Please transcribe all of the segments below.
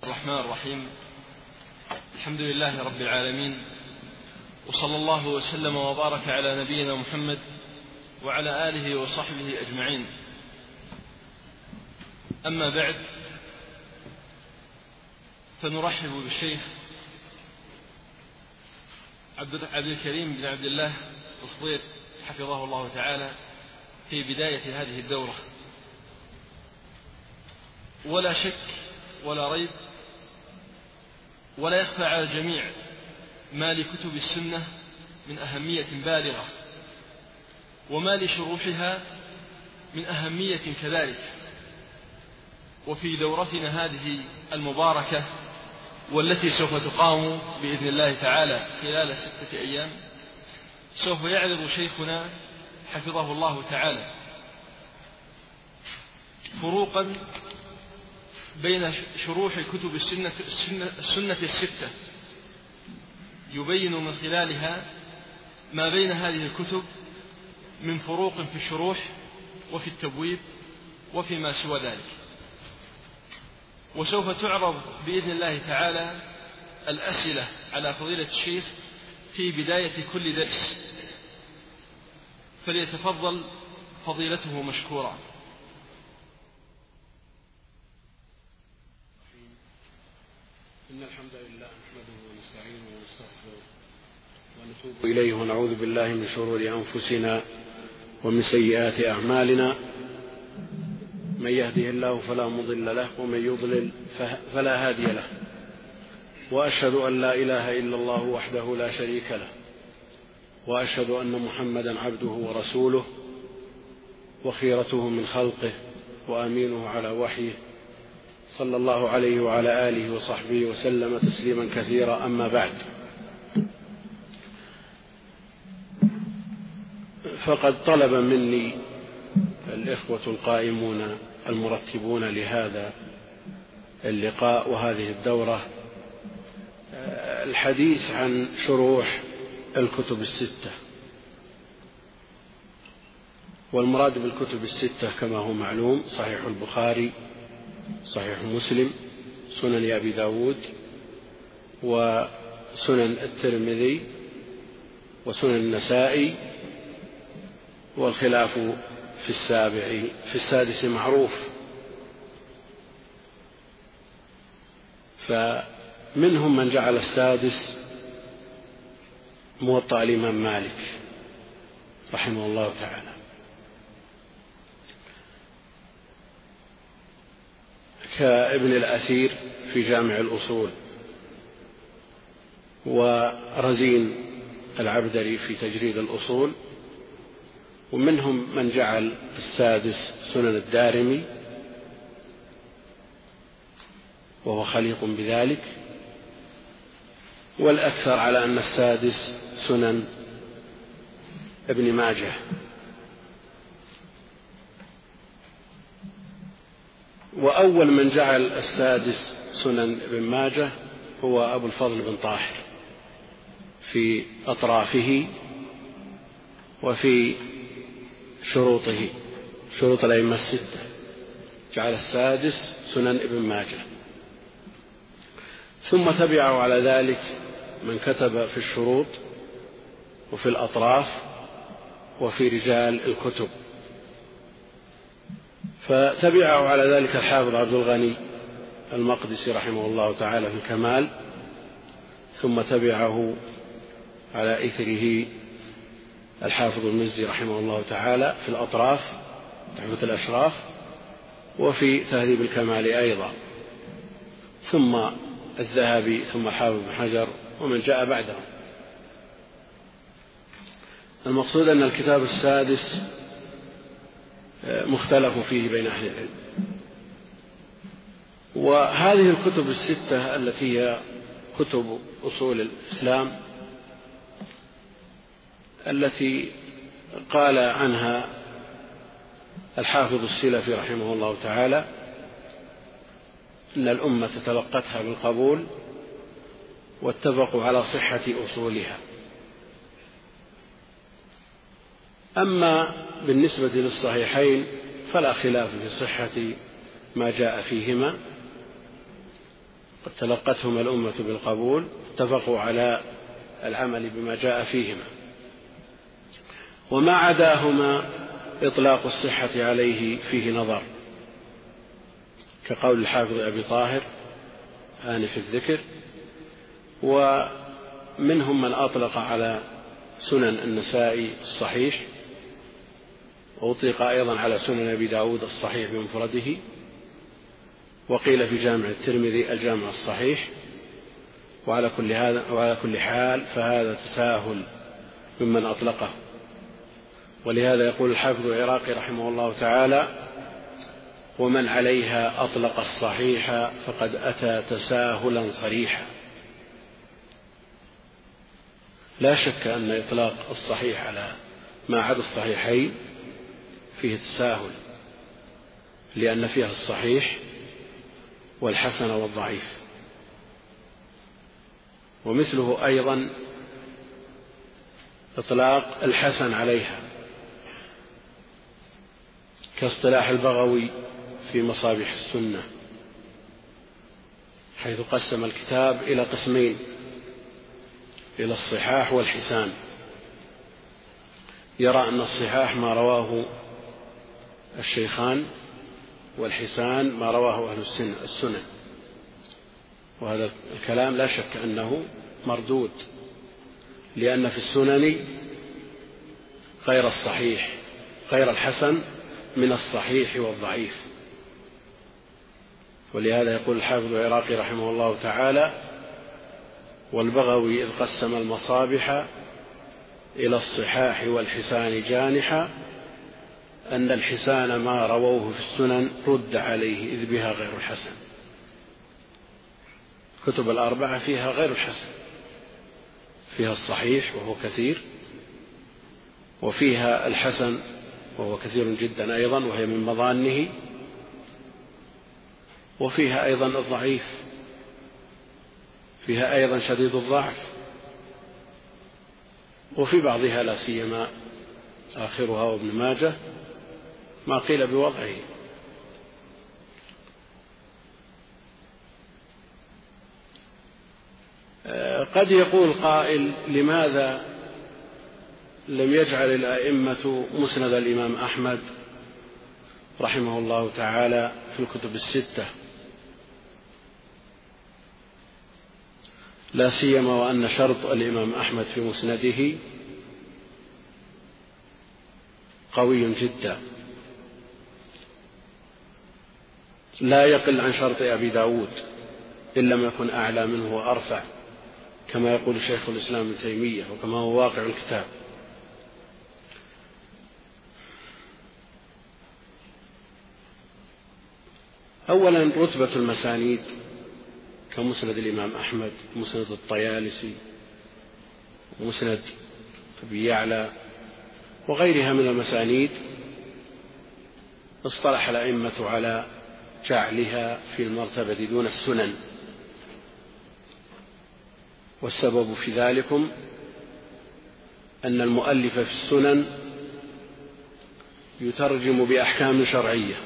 الرحمن الرحيم. الحمد لله رب العالمين، وصلى الله وسلم وبارك على نبينا محمد وعلى آله وصحبه أجمعين. أما بعد، فنرحب بالشيخ عبد الكريم بن عبد الله الصديق حفظه الله تعالى في بداية هذه الدورة. ولا شك ولا ريب ولا يخفى على الجميع ما لكتب السنة من أهمية بالغة، وما لشروحها من أهمية كذلك. وفي دورتنا هذه المباركة والتي سوف تقام بإذن الله تعالى خلال 6 أيام، سوف يعرض شيخنا حفظه الله تعالى فروقا بين شروح كتب السنة الستة، يبين من خلالها ما بين هذه الكتب من فروق في الشروح وفي التبويب وفيما سوى ذلك. وسوف تعرض بإذن الله تعالى الأسئلة على فضيلة الشيخ في بداية كل درس، فليتفضل فضيلته مشكورا. إن الحمد لله نحمده ونستعينه ونستغفره ونتوب إليه ونعوذ بالله من شرور أنفسنا ومن سيئات أعمالنا. من يهده الله فلا مضل له ومن يضلل فلا هادي له، وأشهد أن لا إله إلا الله وحده لا شريك له، وأشهد أن محمدا عبده ورسوله وخيرته من خلقه وأمينه على وحيه، صلى الله عليه وعلى آله وصحبه وسلم تسليما كثيرا. أما بعد، فقد طلب مني الإخوة القائمون المرتبون لهذا اللقاء وهذه الدورة الحديث عن شروح الكتب الستة. والمراد بالكتب الستة كما هو معلوم صحيح البخاري، صحيح مسلم، سنن أبي داود، وسنن الترمذي، وسنن النسائي، والخلاف في السادس معروف. فمنهم من جعل السادس موطأ الإمام مالك رحمه الله تعالى، كابن الأثير في جامع الأصول، ورزين العبدري في تجريد الأصول. ومنهم من جعل السادس سنن الدارمي وهو خليق بذلك، والأكثر على أن السادس سنن ابن ماجه. وأول من جعل السادس سنن ابن ماجه هو أبو الفضل بن طاهر في أطرافه وفي شروطه، شروط الأئمة الستة، جعل السادس سنن ابن ماجه. ثم تبعه على ذلك من كتب في الشروط وفي الأطراف وفي رجال الكتب، فتبعه على ذلك الحافظ عبد الغني المقدسي رحمه الله تعالى في الكمال، ثم تبعه على إثره الحافظ المزي رحمه الله تعالى في الأطراف تحفة الأشراف، وفي تهذيب الكمال أيضا، ثم الذهبي، ثم الحافظ بن حجر، ومن جاء بعده. المقصود أن الكتاب السادس مختلف فيه بين أهل العلم. وهذه الكتب الستة التي هي كتب أصول الإسلام التي قال عنها الحافظ السلفي رحمه الله تعالى إن الأمة تلقتها بالقبول واتفقوا على صحة أصولها. أما بالنسبة للصحيحين فلا خلاف في صحة ما جاء فيهما، قد تلقتهما الأمة بالقبول، اتفقوا على العمل بما جاء فيهما، وما عداهما إطلاق الصحة عليه فيه نظر، كقول الحافظ أبي طاهر آنف الذكر. ومنهم من أطلق على سنن النسائي الصحيح، وأطلق أيضا على سنن أبي داود الصحيح بمفرده، وقيل في جامع الترمذي الجامع الصحيح. وعلى كل حال فهذا تساهل ممن أطلقه، ولهذا يقول الحافظ العراقي رحمه الله تعالى: ومن عليها أطلق الصحيح فقد أتى تساهلا صريحا. لا شك أن إطلاق الصحيح على ما عدا الصحيحين فيه تساهل، لأن فيها الصحيح والحسن والضعيف. ومثله أيضا إطلاق الحسن عليها، كاصطلاح البغوي في مصابيح السنة، حيث قسم الكتاب إلى قسمين: إلى الصحاح والحسان. يرى أن الصحاح ما رواه الشيخان، والحسان ما رواه أهل السنن. وهذا الكلام لا شك أنه مردود، لأن في السنن غير الصحيح، غير الحسن من الصحيح والضعيف. ولهذا يقول الحافظ العراقي رحمه الله تعالى: والبغوي إذ قسم المصابح إلى الصحاح والحسان جانحا، أن الحسان ما رووه في السنن رد عليه إذ بها غير الحسن. كتب الأربعة فيها غير الحسن، فيها الصحيح وهو كثير، وفيها الحسن وهو كثير جدا أيضا وهي من مظانه، وفيها أيضا الضعيف، فيها أيضا شديد الضعف، وفي بعضها لا سيما آخرها وابن ماجه ما قيل بوضعه. قد يقول قائل: لماذا لم يجعل الأئمة مسند الإمام أحمد رحمه الله تعالى في الكتب الستة، لا سيما وأن شرط الإمام أحمد في مسنده قوي جدا، لا يقل عن شرط أبي داود إن لم يكن أعلى منه وأرفع، كما يقول شيخ الإسلام ابن تيمية وكما هو واقع الكتاب. أولا رتبة المسانيد كمسند الإمام أحمد، مسند الطيالسي، ومسند أبي يعلى وغيرها من المسانيد، اصطلح الأئمة على جعلها في المرتبة دون السنن. والسبب في ذلكم أن المؤلف في السنن يترجم بأحكام شرعية،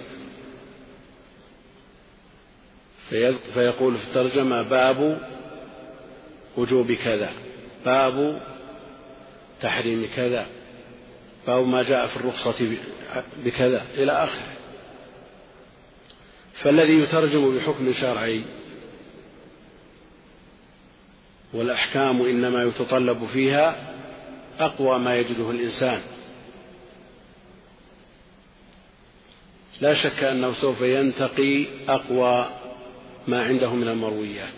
فيقول في الترجمة: باب وجوب كذا، باب تحريم كذا، باب ما جاء في الرخصة بكذا، إلى آخره. فالذي يترجم بحكم شرعي والأحكام إنما يتطلب فيها أقوى ما يجده الإنسان، لا شك أنه سوف ينتقي أقوى ما عنده من المرويات،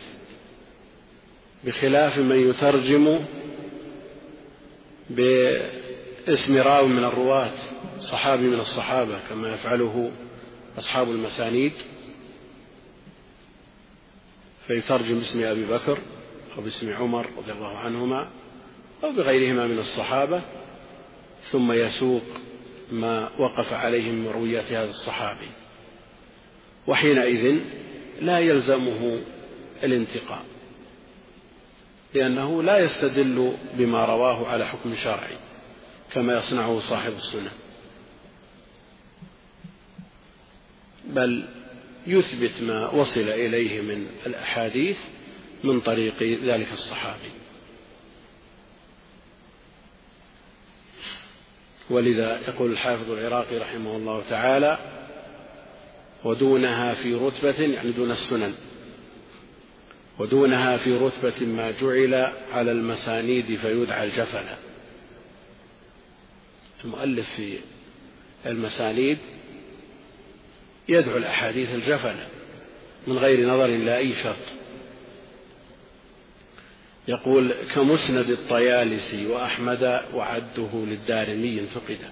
بخلاف من يترجم باسم راو من الرواة، صحابي من الصحابة، كما يفعله أصحاب المسانيد، فيترجم باسم أبي بكر أو باسم عمر رضي الله عنهما أو بغيرهما من الصحابة، ثم يسوق ما وقف عليه من مرويات هذا الصحابي، وحينئذ لا يلزمه الانتقاء، لأنه لا يستدل بما رواه على حكم شرعي كما يصنعه صاحب السنة، بل يثبت ما وصل إليه من الأحاديث من طريق ذلك الصحابي. ولذا يقول الحافظ العراقي رحمه الله تعالى: ودونها في رتبة، يعني دون السنن، ودونها في رتبة ما جعل على المسانيد فيدعى الجفنة. المؤلف في المسانيد يدعو الأحاديث الجفنة من غير نظر إلى أي شرط. يقول: كمسند الطيالسي وأحمد وعده للدارمي انتقدا.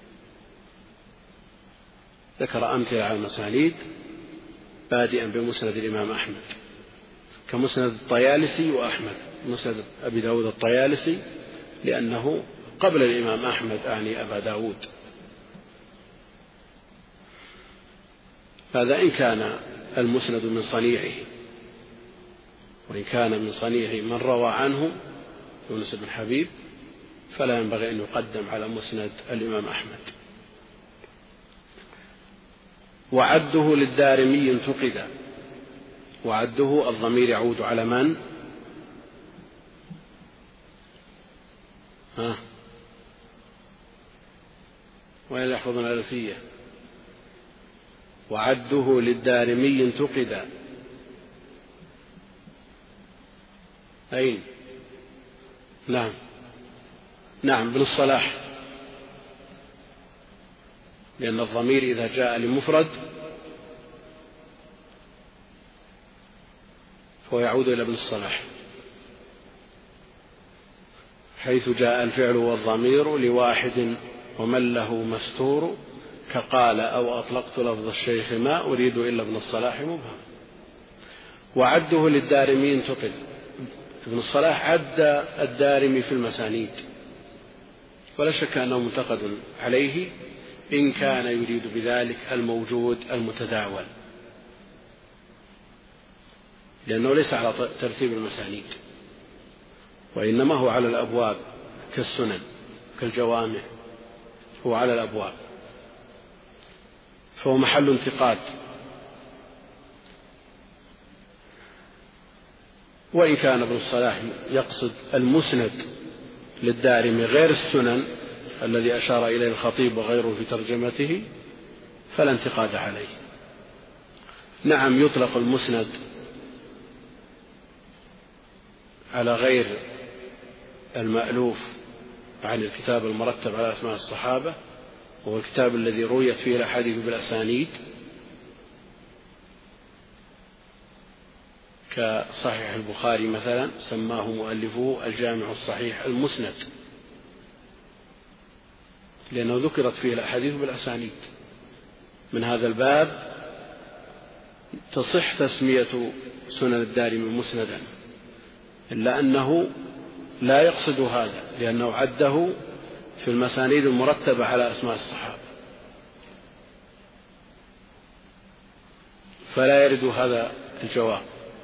ذكر أمثلة على المسانيد بادئا بمسند الإمام أحمد، كمسند الطيالسي وأحمد. مسند أبي داود الطيالسي لأنه قبل الإمام أحمد، أعني أبا داود. هذا إن كان المسند من صنيعه، وإن كان من صنيعه من روى عنه يونس بن حبيب فلا ينبغي أن يقدم على مسند الإمام أحمد. وعده للدارمي انتقدا. وعده الضمير يعود على من؟ وين يحفظون الألفية؟ وعده للدارمي انتقدا. أين؟ نعم ابن الصلاح، لأن الضمير إذا جاء لمفرد فهو يعود إلى ابن الصلاح، حيث جاء الفعل والضمير لواحد ومن له مستور، كقال أو أطلقت لفظ الشيخ ما أريد إلا ابن الصلاح مبهم. وعده للدارمي انتقد. ابن الصلاح عد الدارمي في المسانيد، ولا شك أنه منتقد عليه إن كان يريد بذلك الموجود المتداول، لأنه ليس على ترتيب المسانيد، وإنما هو على الأبواب كالسنن كالجوامع، هو على الأبواب، فهو محل انتقاد. وإن كان ابن الصلاح يقصد المسند للدارمي غير السنن الذي أشار إليه الخطيب وغيره في ترجمته فلا انتقاد عليه. نعم، يطلق المسند على غير المألوف عن الكتاب المرتب على أسماء الصحابة، وهو الكتاب الذي رويت فيه الأحاديث بالأسانيد، كصحيح البخاري مثلا سماه مؤلفه الجامع الصحيح المسند، لأنه ذكرت فيه الأحاديث بالأسانيد. من هذا الباب تصح تسمية سنن الدارمي مسندا، إلا أنه لا يقصد هذا، لأنه عده في المسانيد المرتبة على أسماء الصحابة، فلا يرد هذا الجواب.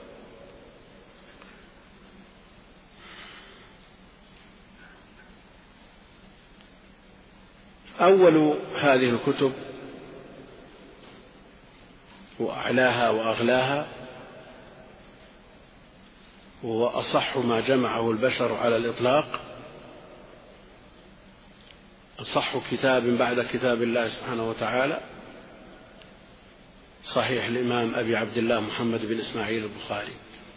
أول هذه الكتب وأعلاها وأغلاها وأصح ما جمعه البشر على الإطلاق، أصح كتاب بعد كتاب الله سبحانه وتعالى صحيح الإمام أبي عبد الله محمد بن إسماعيل البخاري،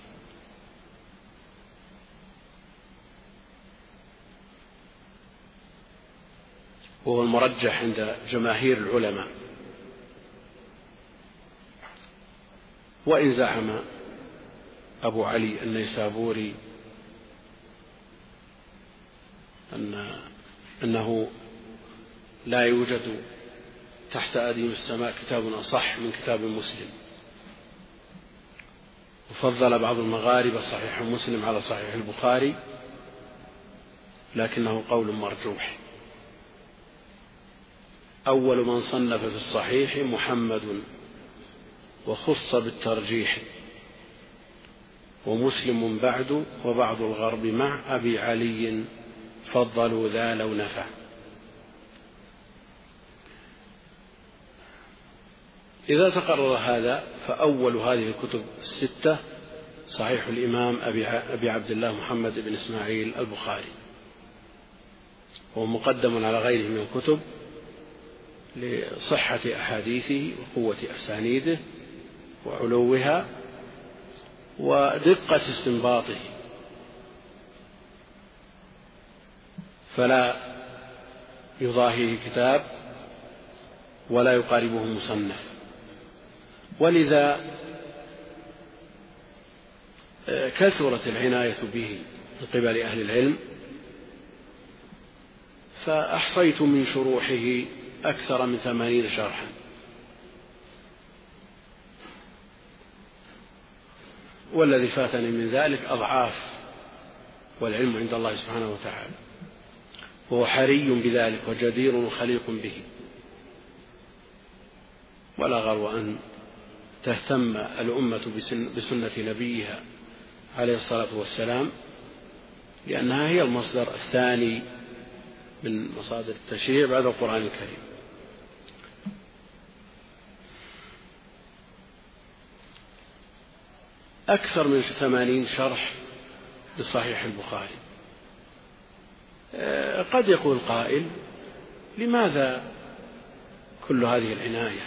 وهو المرجح عند جماهير العلماء. وإن زعم أبو علي النيسابوري أنه لا يوجد تحت أديم السماء كتاب أصح من كتاب مسلم، وفضل بعض المغاربة صحيح مسلم على صحيح البخاري، لكنه قول مرجوح. أول من صنف في الصحيح محمد، وخص بالترجيح، ومسلم بعد، وبعض الغرب مع أبي علي فضلوا ذا لو نفع. إذا تقرر هذا فأول هذه الكتب الستة صحيح الإمام أبي عبد الله محمد بن إسماعيل البخاري، وهو مقدم على غيره من الكتب لصحة أحاديثه وقوة أسانيده وعلوها ودقة استنباطه، فلا يضاهيه كتاب ولا يقاربه مصنف. ولذا كثرت العناية به من قبل أهل العلم، فأحصيت من شروحه أكثر من 80 شرحا، والذي فاتني من ذلك أضعاف، والعلم عند الله سبحانه وتعالى، وهو حري بذلك وجدير وخليق به. ولا غرو أن تهتم الأمة بسنة نبيها عليه الصلاة والسلام، لأنها هي المصدر الثاني من مصادر التشريع بعد القرآن الكريم. أكثر من 80 شرح لصحيح البخاري. قد يقول قائل: لماذا كل هذه العناية؟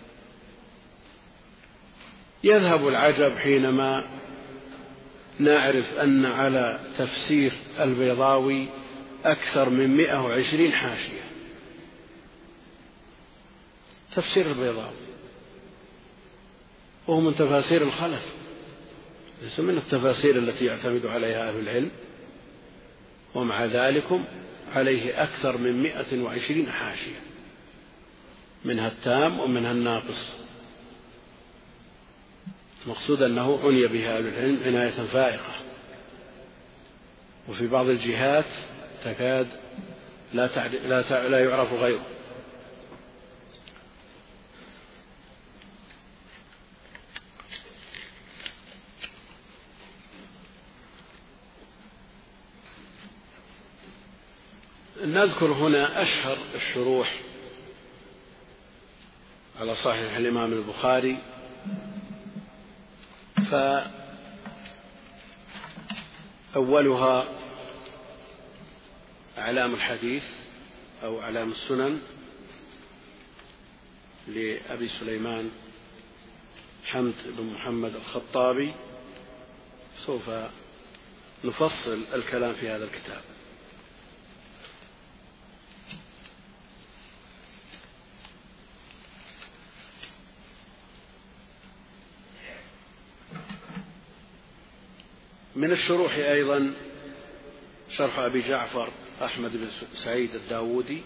يذهب العجب حينما نعرف أن على تفسير البيضاوي أكثر من 120 حاشية. تفسير البيضاوي وهو من تفاسير الخلف، ليس من التفاسير التي يعتمد عليها أهل العلم، ومع ذلك عليه أكثر من 120 حاشية، منها التام ومنها الناقص. المقصود أنه عني بها أهل العلم عناية فائقة، وفي بعض الجهات تكاد لا يعرف غيره. نذكر هنا أشهر الشروح على صحيح الإمام البخاري، فأولها أعلام الحديث أو أعلام السنن لأبي سليمان حمد بن محمد الخطابي. سوف نفصل الكلام في هذا الكتاب. من الشروح أيضا شرح أبي جعفر أحمد بن سعيد الداودي،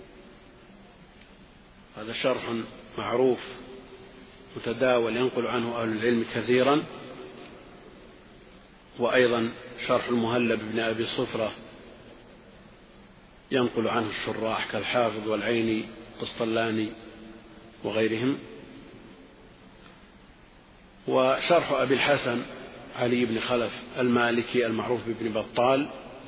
هذا شرح معروف متداول ينقل عنه أهل العلم كثيرا. وأيضا شرح المهلب بن أبي صفرة ينقل عنه الشراح كالحافظ والعيني والقسطلاني وغيرهم. وشرح أبي الحسن علي بن خلف المالكي المعروف بابن بطال.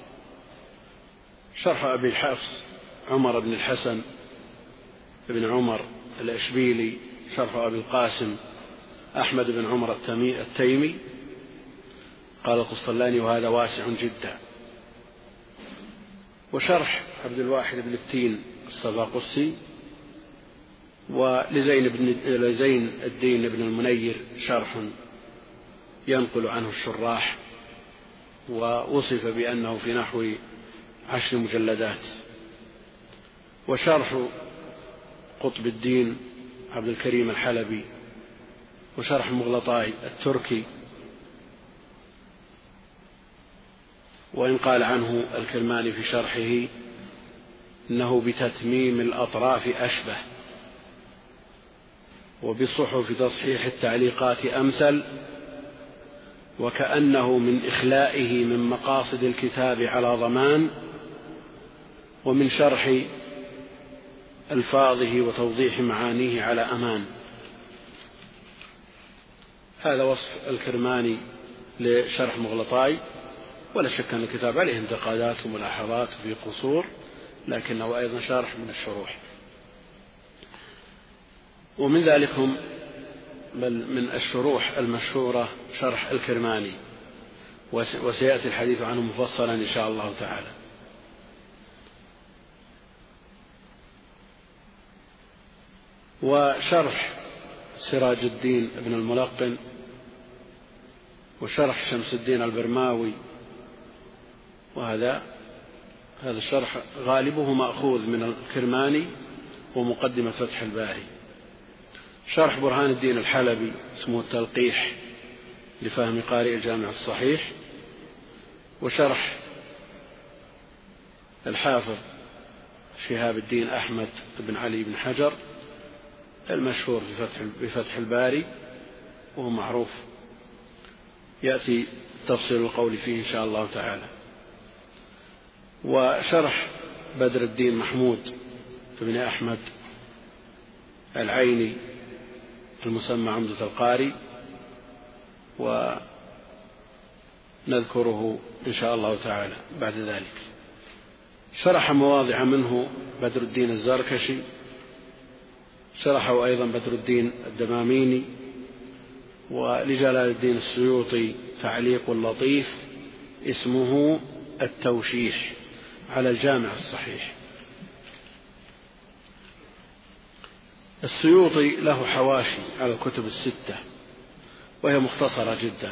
شرح أبي الحفص عمر بن الحسن بن عمر الأشبيلي. شرح أبي القاسم أحمد بن عمر التيمي. قال القسطلاني: وهذا واسع جدا. وشرح عبد الواحد بن التين الصباقسي. ولزين الدين بن المنير شرح ينقل عنه الشراح، ووصف بأنه في نحو 10 مجلدات. وشرح قطب الدين عبد الكريم الحلبي. وشرح مغلطاي التركي، وإن قال عنه الكرماني في شرحه إنه بتتميم الأطراف أشبه، وبصحف تصحيح التعليقات أمثل، وكأنه من إخلائه من مقاصد الكتاب على ضمان، ومن شرح ألفاظه وتوضيح معانيه على أمان. هذا وصف الكرماني لشرح مغلطاي. ولا شك أن الكتاب عليه انتقادات وملاحظات في قصور، لكنه أيضا شرح من الشروح. ومن ذلكم بل من الشروح المشهورة شرح الكرماني، وسيأتي الحديث عنه مفصلا إن شاء الله تعالى. وشرح سراج الدين ابن الملقن، وشرح شمس الدين البرماوي، وهذا الشرح غالبه مأخوذ من الكرماني ومقدمة فتح الباري. شرح برهان الدين الحلبي اسمه التلقيح لفهم قارئ الجامع الصحيح، وشرح الحافظ شهاب الدين أحمد بن علي بن حجر المشهور بفتح الباري، وهو معروف يأتي تفصيل القول فيه إن شاء الله تعالى. وشرح بدر الدين محمود بن أحمد العيني المسمى عمدة القاري، ونذكره إن شاء الله تعالى بعد ذلك. شرح مواضع منه بدر الدين الزركشي، شرحه أيضا بدر الدين الدماميني، ولجلال الدين السيوطي تعليق لطيف اسمه التوشيح على الجامع الصحيح. السيوطي له حواشي على الكتب الستة، وهي مختصرة جدا،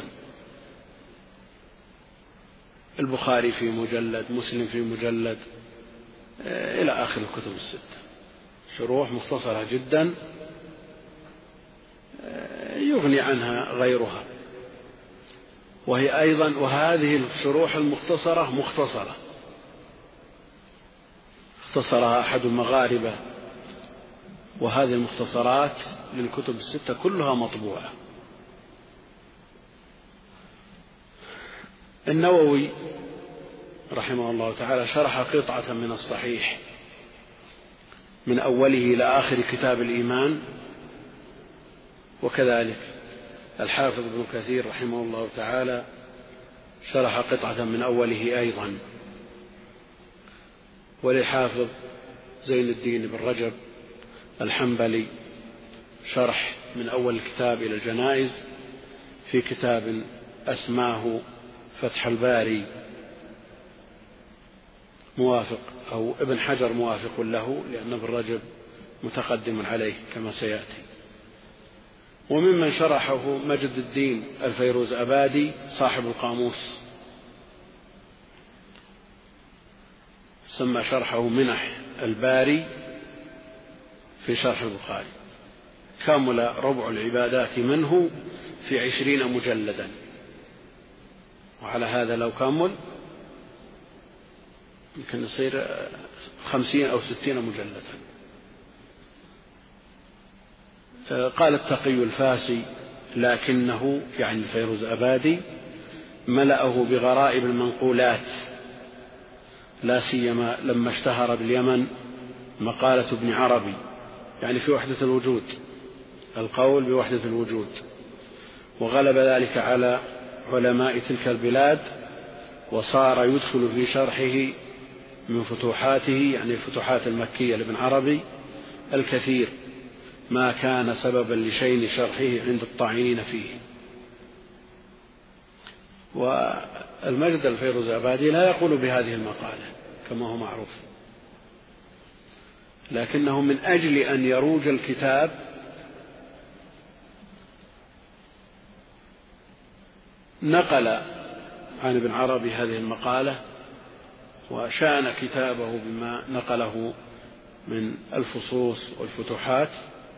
البخاري في مجلد، مسلم في مجلد، إلى آخر الكتب الستة، شروح مختصرة جدا يغني عنها غيرها. وهي أيضا، وهذه الشروح المختصرة مختصرة اختصرها أحد المغاربة، وهذه المختصرات للكتب الستة كلها مطبوعة. النووي رحمه الله تعالى شرح قطعة من الصحيح من أوله إلى آخر كتاب الإيمان، وكذلك الحافظ ابن كثير رحمه الله تعالى شرح قطعة من أوله أيضا. وللحافظ زين الدين بن رجب الحنبلي شرح من أول الكتاب إلى الجنائز في كتاب أسماه فتح الباري، موافق أو ابن حجر موافق له، لأن ابن رجب متقدم عليه كما سيأتي. وممن شرحه مجد الدين الفيروز أبادي صاحب القاموس، سمى شرحه منح الباري في شرح البخاري، كامل ربع العبادات منه في 20 مجلدا، وعلى هذا لو كامل يمكن يصير 50 أو 60 مجلدا. قال التقي الفاسي لكنه يعني الفيروز أبادي ملأه بغرائب المنقولات، لا سيما لما اشتهر باليمن مقالة ابن عربي، يعني في وحدة الوجود، القول بوحدة الوجود، وغلب ذلك على علماء تلك البلاد، وصار يدخل في شرحه من فتوحاته يعني الفتوحات المكية لابن عربي الكثير، ما كان سببا لشين شرحه عند الطاعنين فيه. والمجد الفيروز أبادي لا يقول بهذه المقالة كما هو معروف، لكنه من أجل أن يروج الكتاب نقل عن ابن عربي هذه المقالة، وشان كتابه بما نقله من الفصوص والفتوحات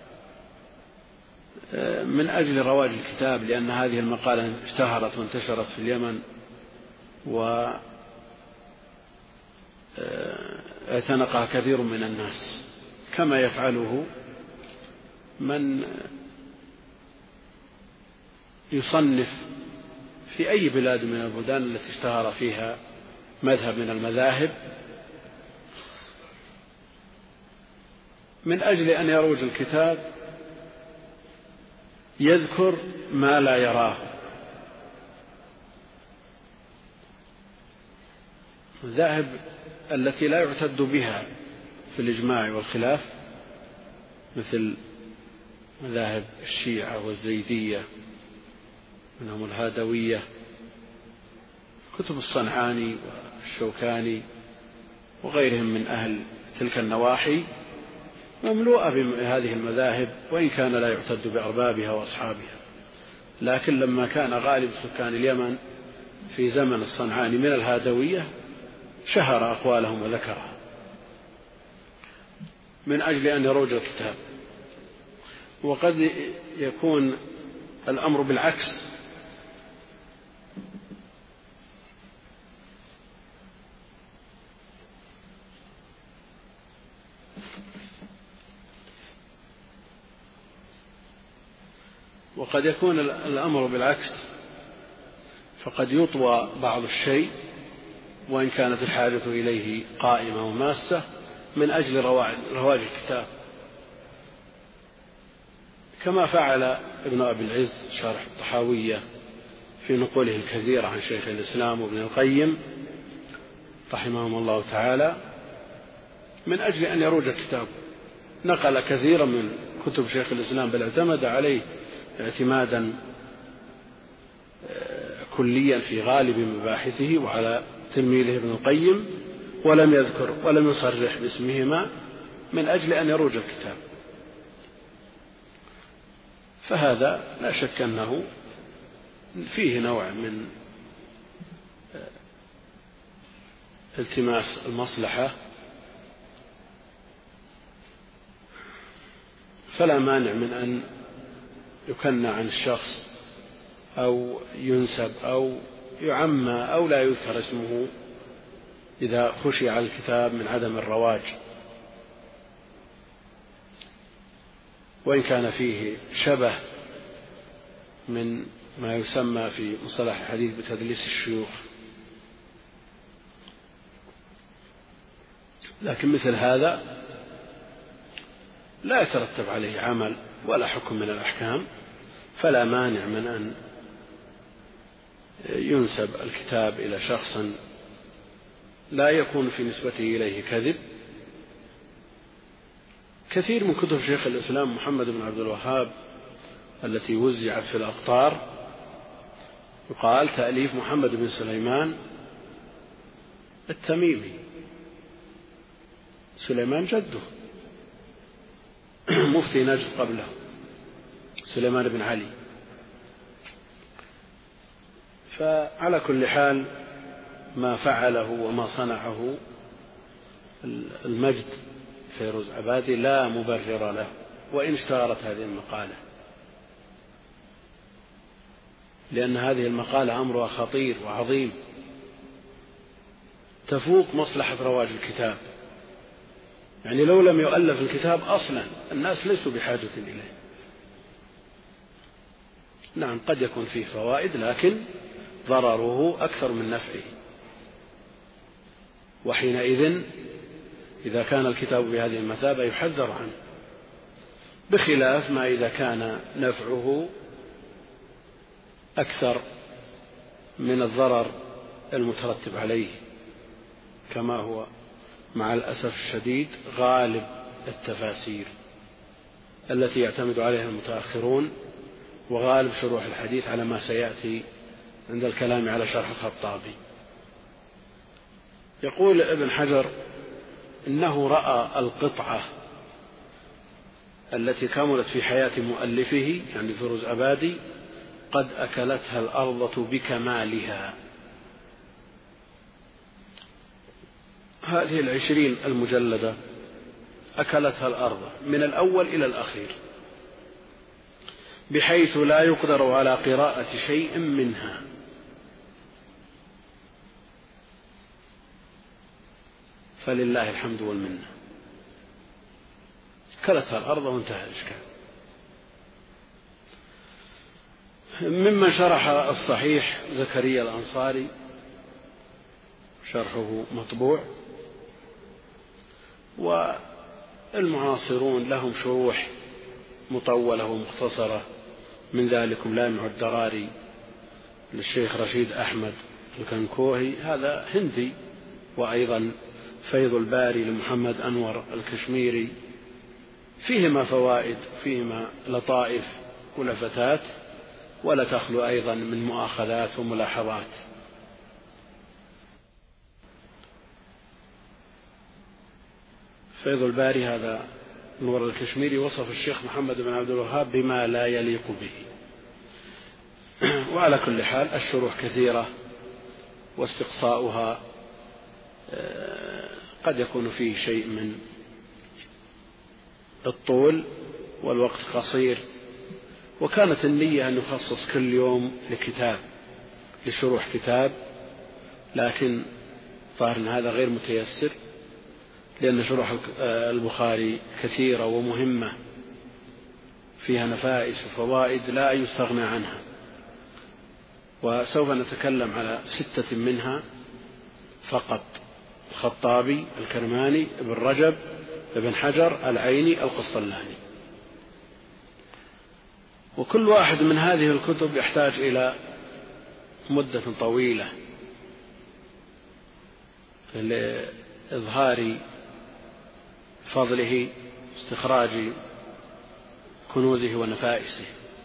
من أجل رواج الكتاب، لأن هذه المقالة اشتهرت وانتشرت في اليمن، واعتنقها كثير من الناس، كما يفعله من يصنف في أي بلاد من البلدان التي اشتهر فيها مذهب من المذاهب، من أجل أن يروج الكتاب يذكر ما لا يراه. المذاهب التي لا يعتد بها في الإجماع والخلاف مثل مذاهب الشيعة والزيدية، منهم الهادوية. كتب الصنعاني والشوكاني وغيرهم من أهل تلك النواحي مملوءة بهذه المذاهب، وإن كان لا يعتد بأربابها وأصحابها. لكن لما كان غالب سكان اليمن في زمن الصنعاني من الهادوية شهر أقوالهم وذكرها من أجل أن يروج الكتاب. وقد يكون الأمر بالعكس، وقد يكون الأمر بالعكس، فقد يطوى بعض الشيء وإن كانت الحاجة إليه قائمة وماسة من أجل رواج الكتاب، كما فعل ابن أبي العز شارح الطحاوية في نقوله الكثير عن شيخ الإسلام وابن القيم رحمهم الله تعالى من أجل أن يروج الكتاب. نقل كثيرا من كتب شيخ الإسلام، بل اعتمد عليه اعتمادا كليا في غالب مباحثه وعلى تلميذه ابن القيم، ولم يذكر ولم يصرح باسمهما من أجل أن يروج الكتاب. فهذا لا شك أنه فيه نوع من التماس المصلحة، فلا مانع من أن يكنى عن الشخص أو ينسب أو يعمى أو لا يذكر اسمه إذا خشي على الكتاب من عدم الرواج، وإن كان فيه شبه من ما يسمى في مصطلح الحديث بتدليس الشيوخ. لكن مثل هذا لا يترتب عليه عمل ولا حكم من الأحكام، فلا مانع من أن ينسب الكتاب إلى شخص لا يكون في نسبته إليه كذب. كثير من كتب شيخ الإسلام محمد بن عبد الوهاب التي وزعت في الأقطار يقال تأليف محمد بن سليمان التميمي، سليمان جده مفتي نجد قبله سليمان بن علي. فعلى كل حال ما فعله وما صنعه المجد فيروز عبادي لا مبرر له، وإن اشتهرت هذه المقالة، لأن هذه المقالة أمرها خطير وعظيم تفوق مصلحة رواج الكتاب. يعني لو لم يؤلف الكتاب أصلا الناس ليسوا بحاجة إليه. نعم قد يكون فيه فوائد، لكن ضرره أكثر من نفعه، وحينئذ إذا كان الكتاب بهذه المثابة يحذر عنه، بخلاف ما إذا كان نفعه أكثر من الضرر المترتب عليه، كما هو مع الأسف الشديد غالب التفاسير التي يعتمد عليها المتأخرون وغالب شروح الحديث على ما سيأتي عند الكلام على شرح الخطابي. يقول ابن حجر إنه رأى القطعة التي كملت في حياة مؤلفه يعني فيروز عبادي قد أكلتها الأرض بكمالها. هذه 20 المجلدة أكلتها الأرض من الأول إلى الأخير، بحيث لا يقدر على قراءة شيء منها. فلله الحمد والمنة، كلتها الأرض وانتهى الإشكال. ممن شرح الصحيح زكريا الأنصاري، شرحه مطبوع، والمعاصرون لهم شروح مطولة ومختصرة، من ذلكم لامع الدراري للشيخ رشيد أحمد الكنكوهي، هذا هندي، وأيضا فيض الباري لمحمد أنور الكشميري، فيهما فوائد، فيهما لطائف ولفتات، ولا تخلو أيضا من مؤاخذات وملاحظات. فيض الباري هذا نور الكشميري وصف الشيخ محمد بن عبد الوهاب بما لا يليق به. وعلى كل حال الشروح كثيرة، واستقصاؤها قد يكون فيه شيء من الطول والوقت قصير، وكانت النية أن يخصص كل يوم لكتاب، لشروح كتاب، لكن ظاهر أن هذا غير متيسر، لأن شروح البخاري كثيرة ومهمة، فيها نفائس وفوائد لا يستغنى عنها. وسوف نتكلم على 6 منها فقط: الخطابي، الكرماني، ابن رجب، ابن حجر، العيني، القسطلاني. وكل واحد من هذه الكتب يحتاج إلى مدة طويلة لإظهار فضله، استخراج كنوزه ونفائسه.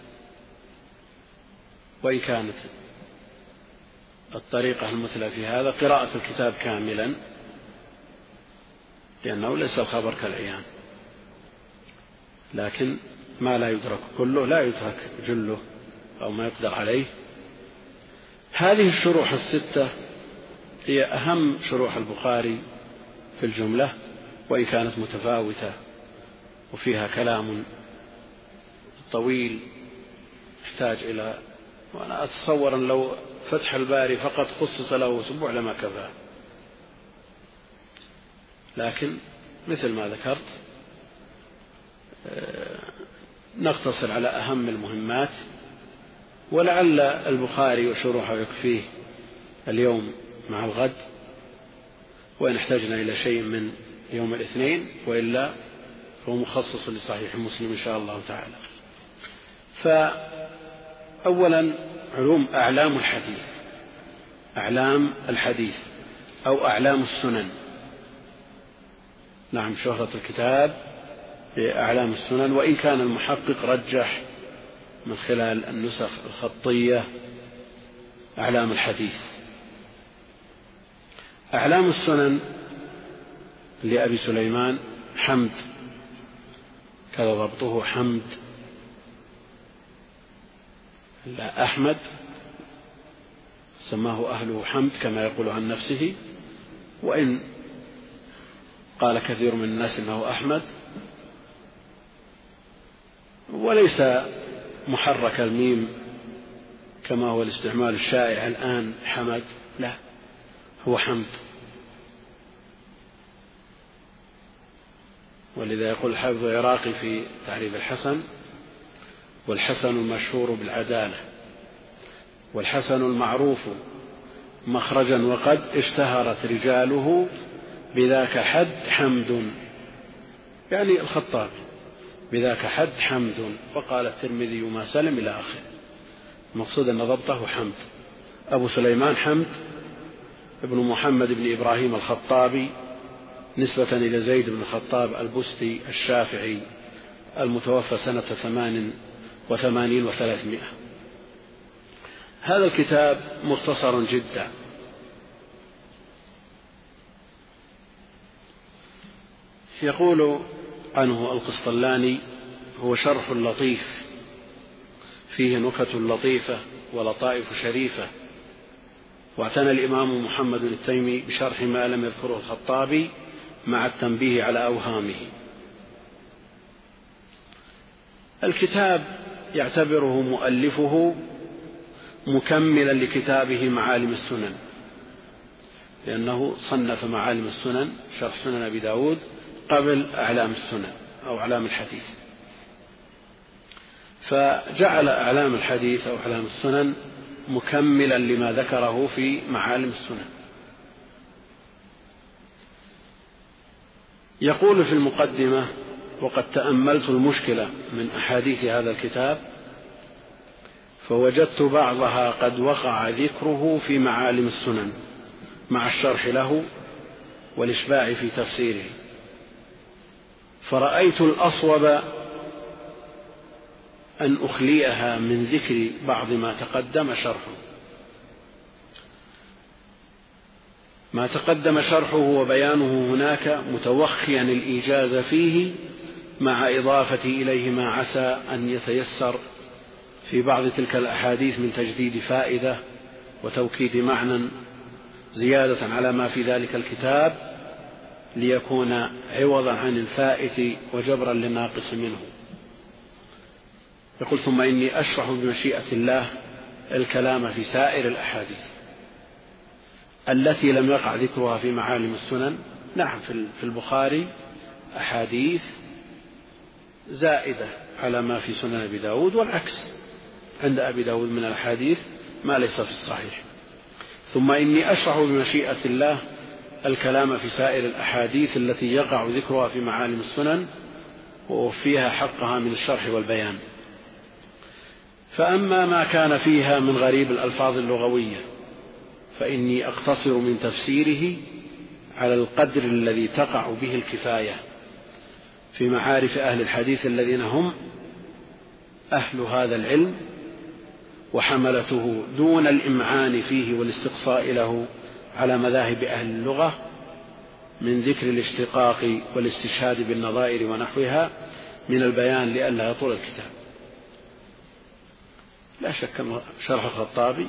وإن كانت الطريقة المثلى في هذا قراءة الكتاب كاملا، لأنه ليس الخبر كالعيان، لكن ما لا يدرك كله لا يترك جله أو ما يقدر عليه. هذه الشروح 6 هي أهم شروح البخاري في الجملة، وإن كانت متفاوتة وفيها كلام طويل يحتاج إلى، وأنا أتصور أن لو فتح الباري فقط خصص له أسبوع لما كفى، لكن مثل ما ذكرت نقتصر على أهم المهمات، ولعل البخاري وشروحه يكفيه اليوم مع الغد، وإن احتجنا إلى شيء من يوم الاثنين، وإلا فهو مخصص لصحيح مسلم إن شاء الله تعالى. فأولا أعلام الحديث، أعلام الحديث أو أعلام السنن. نعم، شهرة الكتاب بأعلام السنن، وإن كان المحقق رجح من خلال النسخ الخطية أعلام الحديث. أعلام السنن لأبي سليمان حمد، كذا ضبطه حمد لا أحمد، سماه أهله حمد كما يقول عن نفسه، وإن قال كثير من الناس إنه أحمد، وليس محرك الميم كما هو الاستعمال الشائع الآن حمد، لا، هو حمد. ولذا يقول الحافظ العراقي في تعريف الحسن: والحسن المشهور بالعدالة، والحسن المعروف مخرجا وقد اشتهرت رجاله بذاك حد حمد، يعني الخطاب بذاك حد حمد. وقال الترمذي ما سلم إلى آخره. المقصود أن ضبطه حمد. أبو سليمان حمد ابن محمد بن إبراهيم الخطابي، نسبة إلى زيد بن الخطاب البستي الشافعي، المتوفى سنة 88 و300. هذا الكتاب مختصر جدا، يقول عنه القسطلاني: هو شرح لطيف فيه نكت لطيفة ولطائف شريفة. واعتنى الإمام محمد التيمي بشرح ما لم يذكره الخطابي مع التنبيه على أوهامه. الكتاب يعتبره مؤلفه مكملا لكتابه معالم السنن، لأنه صنف معالم السنن شرح سنن أبي داود قبل أعلام السنن أو أعلام الحديث، فجعل أعلام الحديث أو أعلام السنن مكملا لما ذكره في معالم السنن. يقول في المقدمة: وقد تأملت المشكلة من أحاديث هذا الكتاب فوجدت بعضها قد وقع ذكره في معالم السنن مع الشرح له والإشباع في تفسيره، فرأيت الأصوب أن أخليها من ذكر بعض ما تقدم شرحه. ما تقدم شرحه وبيانه هناك متوخيا الإيجاز فيه مع إضافة إليه ما عسى أن يتيسر في بعض تلك الأحاديث من تجديد فائدة وتوكيد معنى زيادة على ما في ذلك الكتاب ليكون عوضا عن الفائت وجبرا للناقص منه. يقول: ثم إني أشرح بمشيئة الله الكلام في سائر الأحاديث التي لم يقع ذكرها في معالم السنن. نعم، في البخاري أحاديث زائدة على ما في سنن أبي داود، والعكس عند أبي داود من الأحاديث ما ليس في الصحيح. ثم إني أشرح بمشيئة الله الكلام في سائر الأحاديث التي يقع ذكرها في معالم السنن ووفيها حقها من الشرح والبيان. فأما ما كان فيها من غريب الألفاظ اللغوية فإني أقتصر من تفسيره على القدر الذي تقع به الكفاية في معارف أهل الحديث الذين هم أهل هذا العلم وحملته، دون الإمعان فيه والاستقصاء له على مذاهب أهل اللغة من ذكر الاشتقاق والاستشهاد بالنظائر ونحوها من البيان لئلا يطول الكتاب. لا شك أن شرح الخطابي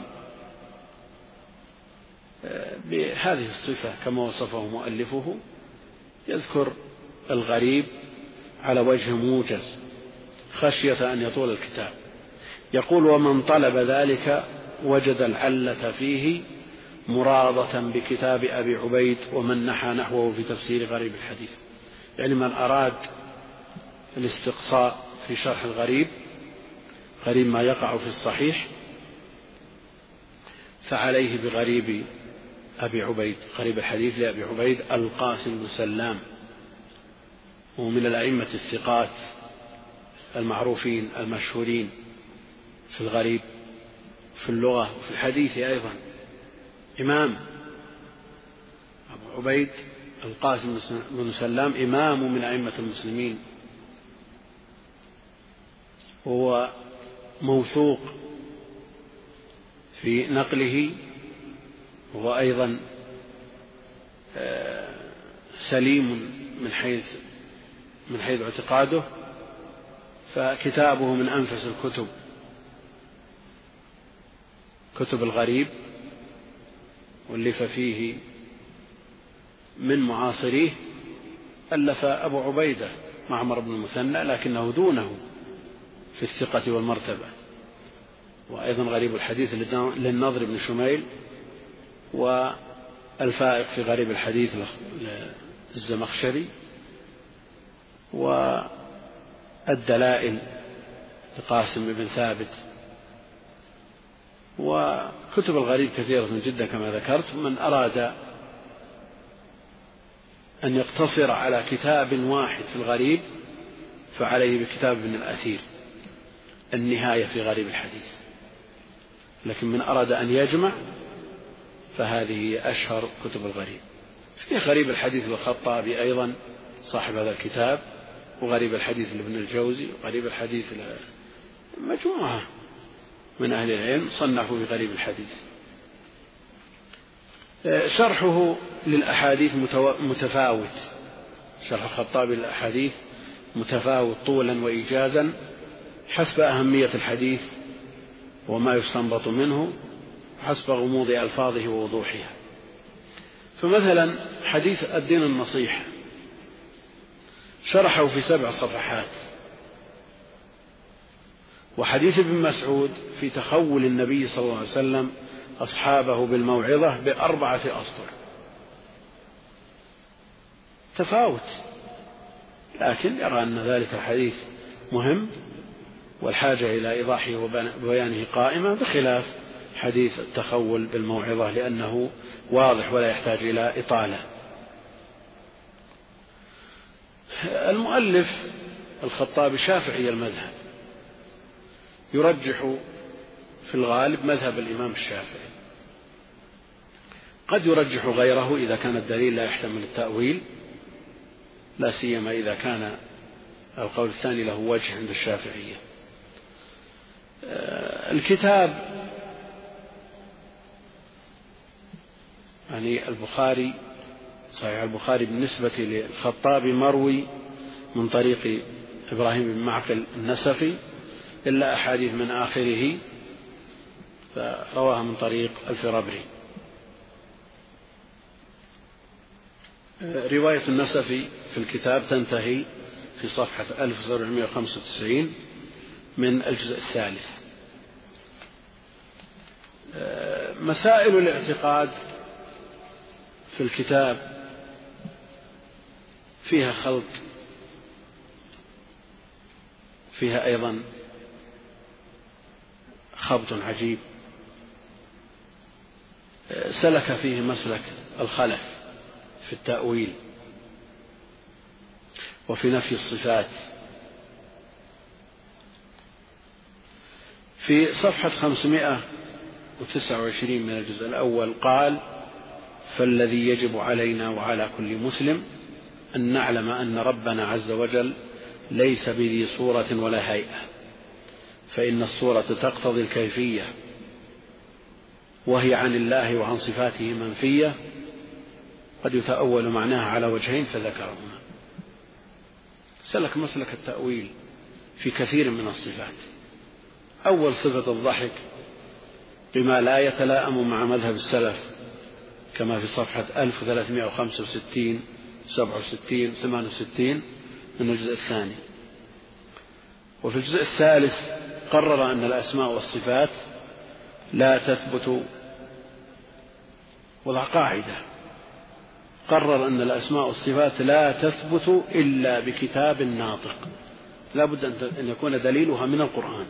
بهذه الصفة كما وصفه مؤلفه يذكر الغريب على وجه موجز خشية أن يطول الكتاب. يقول: ومن طلب ذلك وجد العلة فيه مرادة بكتاب أبي عبيد ومن نحى نحوه في تفسير غريب الحديث. يعني من أراد الاستقصاء في شرح الغريب، غريب ما يقع في الصحيح، فعليه بغريب أبي عبيد، غريب الحديث لأبي عبيد القاسم بن سلام، ومن الأئمة الثقات المعروفين المشهورين في الغريب في اللغة وفي الحديث أيضا. إمام أبو عبيد القاسم بن سلام إمام من أئمة المسلمين، وهو موثوق في نقله، وهو أيضا سليم من حيث اعتقاده، فكتابه من أنفس الكتب، كتب الغريب، واللف فيه من معاصريه ألف أبو عبيدة معمر بن المثنى لكنه دونه في الثقة والمرتبة، وأيضا غريب الحديث للنضر بن شميل، والفائق في غريب الحديث للزمخشري، والدلائل لقاسم بن ثابت. وكتب الغريب كثيرة جدا كما ذكرت. من أراد أن يقتصر على كتاب واحد في الغريب فعليه بكتاب ابن الأثير النهاية في غريب الحديث، لكن من أراد أن يجمع فهذه أشهر كتب الغريب. في غريب الحديث للخطابي أيضا صاحب هذا الكتاب، وغريب الحديث لابن الجوزي، وغريب الحديث مجموعة من أهل العلم صنفوا في غريب الحديث. شرحه للأحاديث متفاوت، شرح الخطابي للأحاديث متفاوت طولا وإيجازا حسب أهمية الحديث وما يستنبط منه، حسب غموض ألفاظه ووضوحها. فمثلا حديث الدين النصيحة شرحه في 7 صفحات، وحديث ابن مسعود في تخول النبي صلى الله عليه وسلم أصحابه بالموعظة ب4 أسطر. تفاوت، لكن يرى أن ذلك الحديث مهم والحاجة إلى إيضاحه وبيانه قائمة، بخلاف حديث التخول بالموعظة لأنه واضح ولا يحتاج إلى إطالة. المؤلف الخطابي شافعي المذهب، يرجح في الغالب مذهب الإمام الشافعي، قد يرجح غيره إذا كان الدليل لا يحتمل التأويل، لا سيما إذا كان القول الثاني له وجه عند الشافعية. الكتاب يعني البخاري، صحيح البخاري بالنسبة للخطابي مروي من طريق إبراهيم بن معقل النسفي إلا أحاديث من آخره فرواها من طريق الفرابري. رواية النسفي في الكتاب تنتهي في صفحة 1795 من الجزء الثالث. مسائل الاعتقاد في الكتاب فيها خلط، فيها أيضا خبط عجيب، سلك فيه مسلك الخلف في التأويل وفي نفي الصفات. في صفحة 529 من الجزء الأول قال: فالذي يجب علينا وعلى كل مسلم أن نعلم أن ربنا عز وجل ليس بذي صورة ولا هيئة، فإن الصورة تقتضي الكيفية، وهي عن الله وعن صفاته منفية، قد يتأول معناها على وجهين فذكرهما. سلك مسلك التأويل في كثير من الصفات. أول صفة الضحك بما لا يتلائم مع مذهب السلف كما في صفحة 1365 67 68 من الجزء الثاني. وفي الجزء الثالث قرر أن الأسماء والصفات لا تثبت، وضع قاعدة، قرر أن الأسماء والصفات لا تثبت إلا بكتاب ناطق، لا بد أن يكون دليلها من القرآن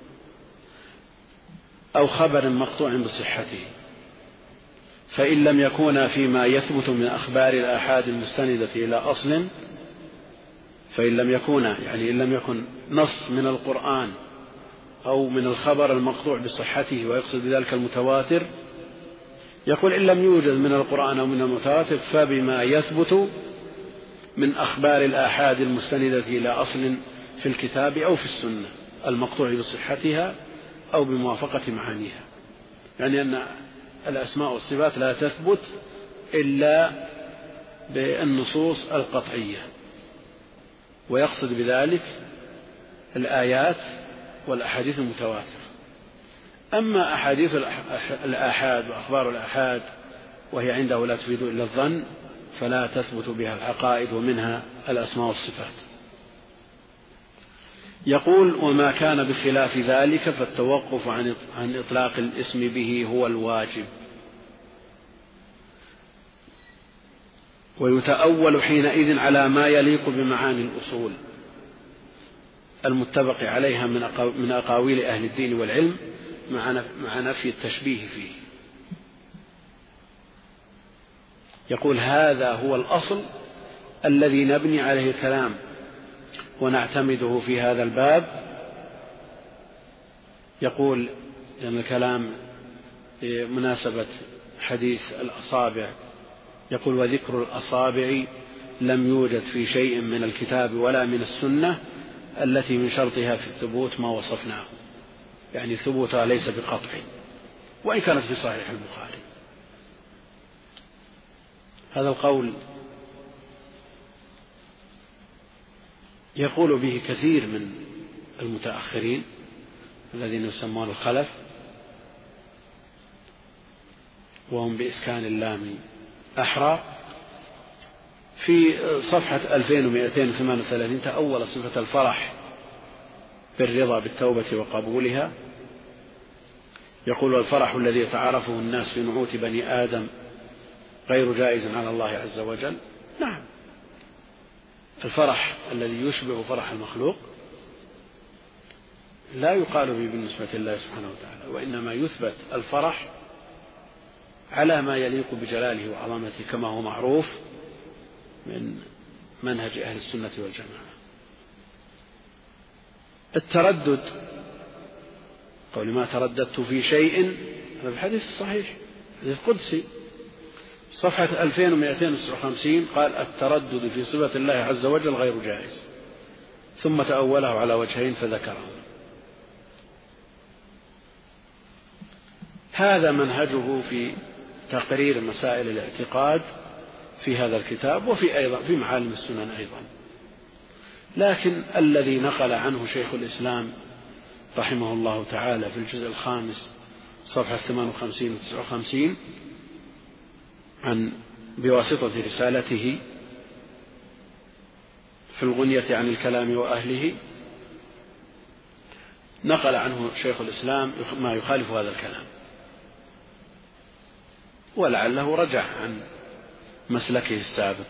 أو خبر مقطوع بصحته، فإن لم يكون فيما يثبت من أخبار الآحاد المستندة إلى أصل، فإن لم يكون يعني إن لم يكن نص من القرآن أو من الخبر المقطوع بصحته، ويقصد بذلك المتواتر، يقول إن لم يوجد من القرآن أو من المتواتر فبما يثبت من أخبار الآحاد المستندة إلى أصل في الكتاب أو في السنة المقطوع بصحتها أو بموافقة معانيها. يعني أن الأسماء والصفات لا تثبت إلا بالنصوص القطعية، ويقصد بذلك الآيات والأحاديث المتواترة. أما أحاديث الآحاد وأخبار الآحاد وهي عنده لا تفيد إلا الظن، فلا تثبت بها العقائد، ومنها الأسماء والصفات. يقول: وما كان بخلاف ذلك فالتوقف عن إطلاق الاسم به هو الواجب، ويتأول حينئذ على ما يليق بمعاني الأصول المتفق عليها من أقاويل أهل الدين والعلم مع نفي التشبيه فيه. يقول: هذا هو الأصل الذي نبني عليه الكلام ونعتمده في هذا الباب. يقول لأن الكلام مناسبة حديث الأصابع، يقول: وذكر الأصابع لم يوجد في شيء من الكتاب ولا من السنة التي من شرطها في الثبوت ما وصفناه، يعني ثبوتها ليس بقطع، وإن كانت في صحيح البخاري. هذا القول يقول به كثير من المتأخرين الذين يسمون الخلف، وهم بإسكان اللام أحرى. في صفحة 2238 تأول صفة الفرح بالرضا بالتوبة وقبولها. يقول: والفرح الذي يتعارفه الناس في نعوت بني آدم غير جائز على الله عز وجل. نعم، الفرح الذي يشبه فرح المخلوق لا يقال به بالنسبة لله سبحانه وتعالى، وإنما يثبت الفرح على ما يليق بجلاله وعظمته، كما هو معروف من منهج أهل السنة والجماعة. التردد، قول: ما ترددت في شيء، هذا الحديث الصحيح، الحديث القدسي: صفحة 2259 قال: التردد في صفة الله عز وجل غير جائز، ثم تأوله على وجهين فذكره. هذا منهجه في تقرير مسائل الاعتقاد في هذا الكتاب، وفي أيضا في معالم السنن أيضا. لكن الذي نقل عنه شيخ الإسلام رحمه الله تعالى في الجزء الخامس صفحة 58 و 59 بواسطة رسالته في الغنية عن الكلام وأهله، نقل عنه شيخ الإسلام ما يخالف هذا الكلام، ولعله رجع عن مسلكه السابق.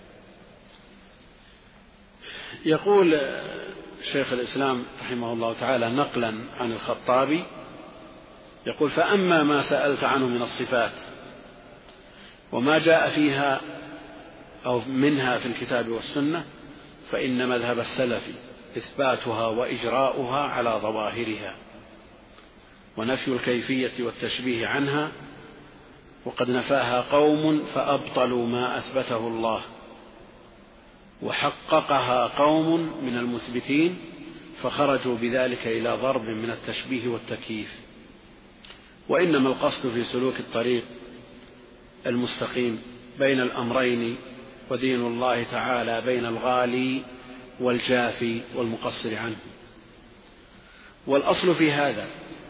يقول شيخ الإسلام رحمه الله تعالى نقلا عن الخطابي، يقول: فأما ما سألت عنه من الصفات وما جاء فيها أو منها في الكتاب والسنة، فإن مذهب السلف إثباتها وإجراؤها على ظواهرها، ونفي الكيفية والتشبيه عنها، وقد نفاها قوم فأبطلوا ما أثبته الله، وحققها قوم من المثبتين فخرجوا بذلك إلى ضرب من التشبيه والتكييف. وإنما القصد في سلوك الطريق المستقيم بين الأمرين، ودين الله تعالى بين الغالي والجافي والمقصر عنه. والأصل في هذا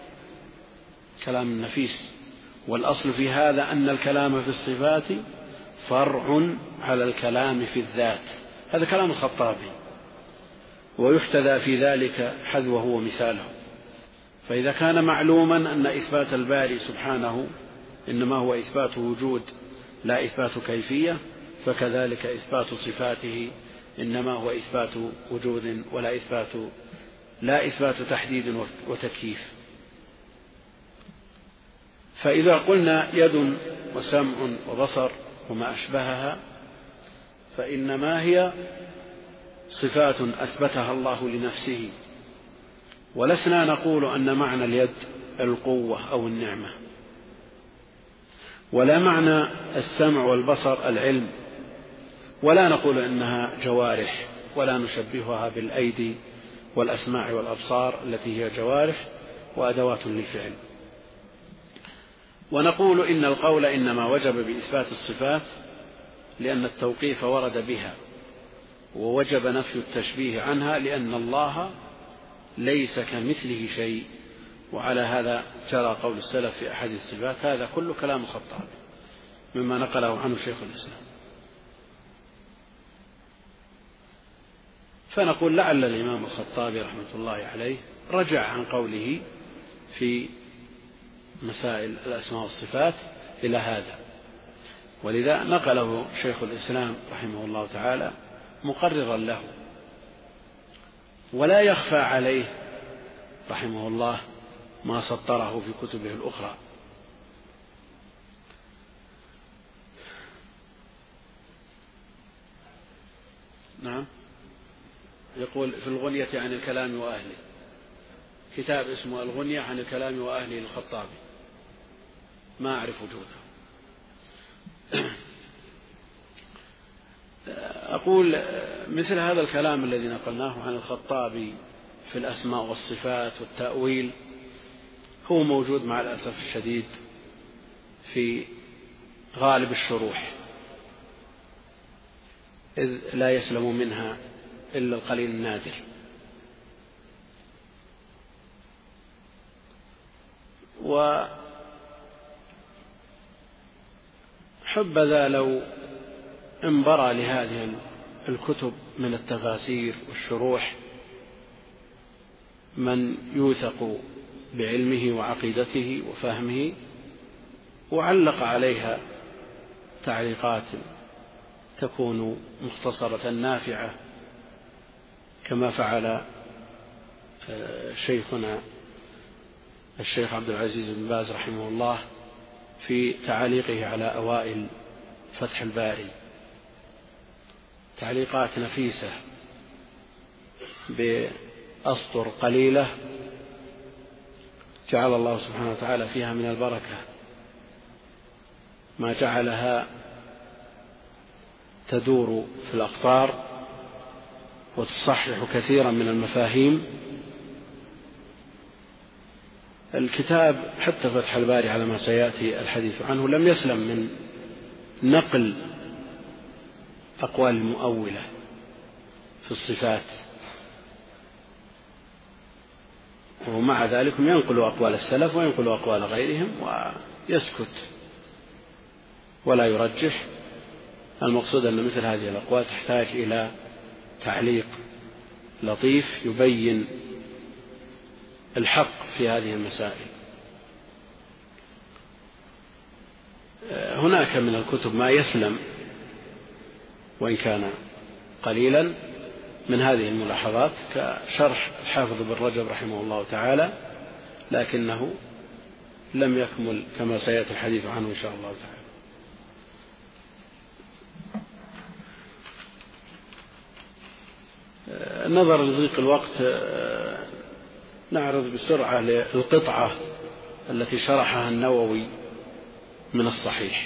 كلام نفيس، والأصل في هذا أن الكلام في الصفات فرع على الكلام في الذات. هذا كلام الخطابي، ويحتذى في ذلك حذوه ومثاله. فإذا كان معلوما أن إثبات الباري سبحانه إنما هو إثبات وجود لا إثبات كيفية، فكذلك إثبات صفاته إنما هو إثبات وجود لا إثبات تحديد وتكييف. فإذا قلنا يد وسمع وبصر وما أشبهها، فإنما هي صفات أثبتها الله لنفسه، ولسنا نقول أن معنى اليد القوة أو النعمة، ولا معنى السمع والبصر العلم، ولا نقول إنها جوارح، ولا نشبهها بالأيدي والأسماع والأبصار التي هي جوارح وأدوات للفعل. ونقول إن القول إنما وجب بإثبات الصفات لأن التوقيف ورد بها، ووجب نفي التشبيه عنها لأن الله ليس كمثله شيء. وعلى هذا جرى قول السلف في أحد الصفات. هذا كل كلام الخطابي مما نقله عنه شيخ الإسلام. فنقول لعل الإمام الخطابي رحمة الله عليه رجع عن قوله في مسائل الأسماء والصفات إلى هذا، ولذا نقله شيخ الإسلام رحمه الله تعالى مقررا له. ولا يخفى عليه رحمه الله ما سطره في كتبه الأخرى. نعم، يقول في الغنية عن الكلام وأهله، كتاب اسمه الغنية عن الكلام وأهله للخطابي، ما أعرف وجوده. أقول مثل هذا الكلام الذي نقلناه عن الخطابي في الأسماء والصفات والتأويل هو موجود مع الأسف الشديد في غالب الشروح، إذ لا يسلم منها إلا القليل النادر. وحبذا لو انبرى لهذه الكتب من التفاسير والشروح من يوثق بعلمه وعقيدته وفهمه، وعلق عليها تعليقات تكون مختصرة نافعة كما فعل شيخنا الشيخ عبد العزيز بن باز رحمه الله في تعليقه على أوائل فتح الباري، تعليقات نفيسة بأسطر قليلة جعل الله سبحانه وتعالى فيها من البركة. ما جعلها تدور في الأقطار وتصحح كثيرا من المفاهيم. الكتاب حتى فتح الباري على ما سيأتي الحديث عنه لم يسلم من نقل أقوال المؤولة في الصفات، ومع ذلك ينقل أقوال السلف وينقل أقوال غيرهم ويسكت ولا يرجح. المقصود أن مثل هذه الأقوال تحتاج إلى تعليق لطيف يبين الحق في هذه المسائل. هناك من الكتب ما يسلم وإن كان قليلا من هذه الملاحظات، كشرح الحافظ بن رجب رحمه الله تعالى، لكنه لم يكمل كما سيأتي الحديث عنه إن شاء الله تعالى. نظرا لضيق الوقت نعرض بسرعة للقطعة التي شرحها النووي من الصحيح.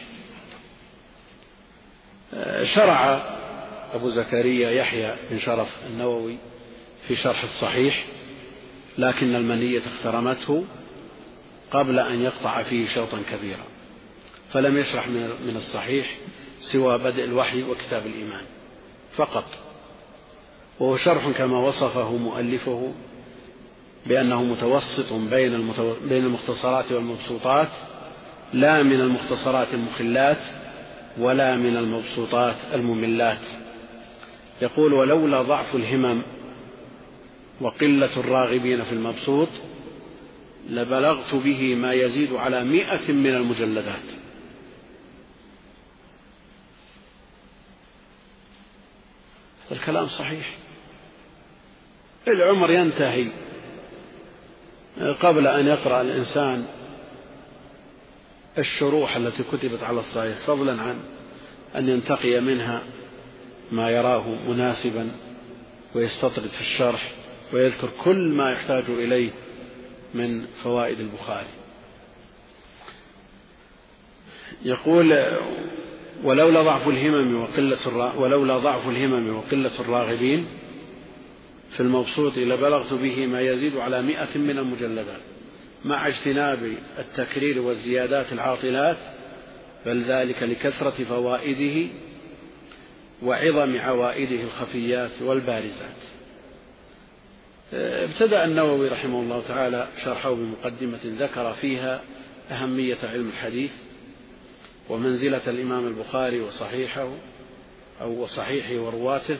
شرع أبو زكريا يحيى بن شرف النووي في شرح الصحيح، لكن المنية اخترمته قبل أن يقطع فيه شوطا كبيرا، فلم يشرح من الصحيح سوى بدء الوحي وكتاب الإيمان فقط، وهو شرح كما وصفه مؤلفه بأنه متوسط بين المختصرات والمبسوطات، لا من المختصرات المخلات ولا من المبسوطات المملات. يقول: ولولا ضعف الهمم وقلة الراغبين في المبسوط لبلغت به ما يزيد على 100 من المجلدات. الكلام صحيح. العمر ينتهي قبل أن يقرأ الإنسان الشروح التي كتبت على الصحيح، فضلا عن أن ينتقي منها ما يراه مناسبا ويستطرد في الشرح ويذكر كل ما يحتاج إليه من فوائد البخاري. يقول: ولولا ضعف الهمم وقلة الراغبين في المبسوط لبلغت به ما يزيد على 100 من المجلدات، مع اجتناب التكرير والزيادات العاطلات، بل ذلك لكثرة فوائده وعظم عوائده الخفيات والبارزات. ابتدأ النووي رحمه الله تعالى شرحه بمقدمة ذكر فيها أهمية علم الحديث ومنزلة الإمام البخاري وصحيحه ورواته،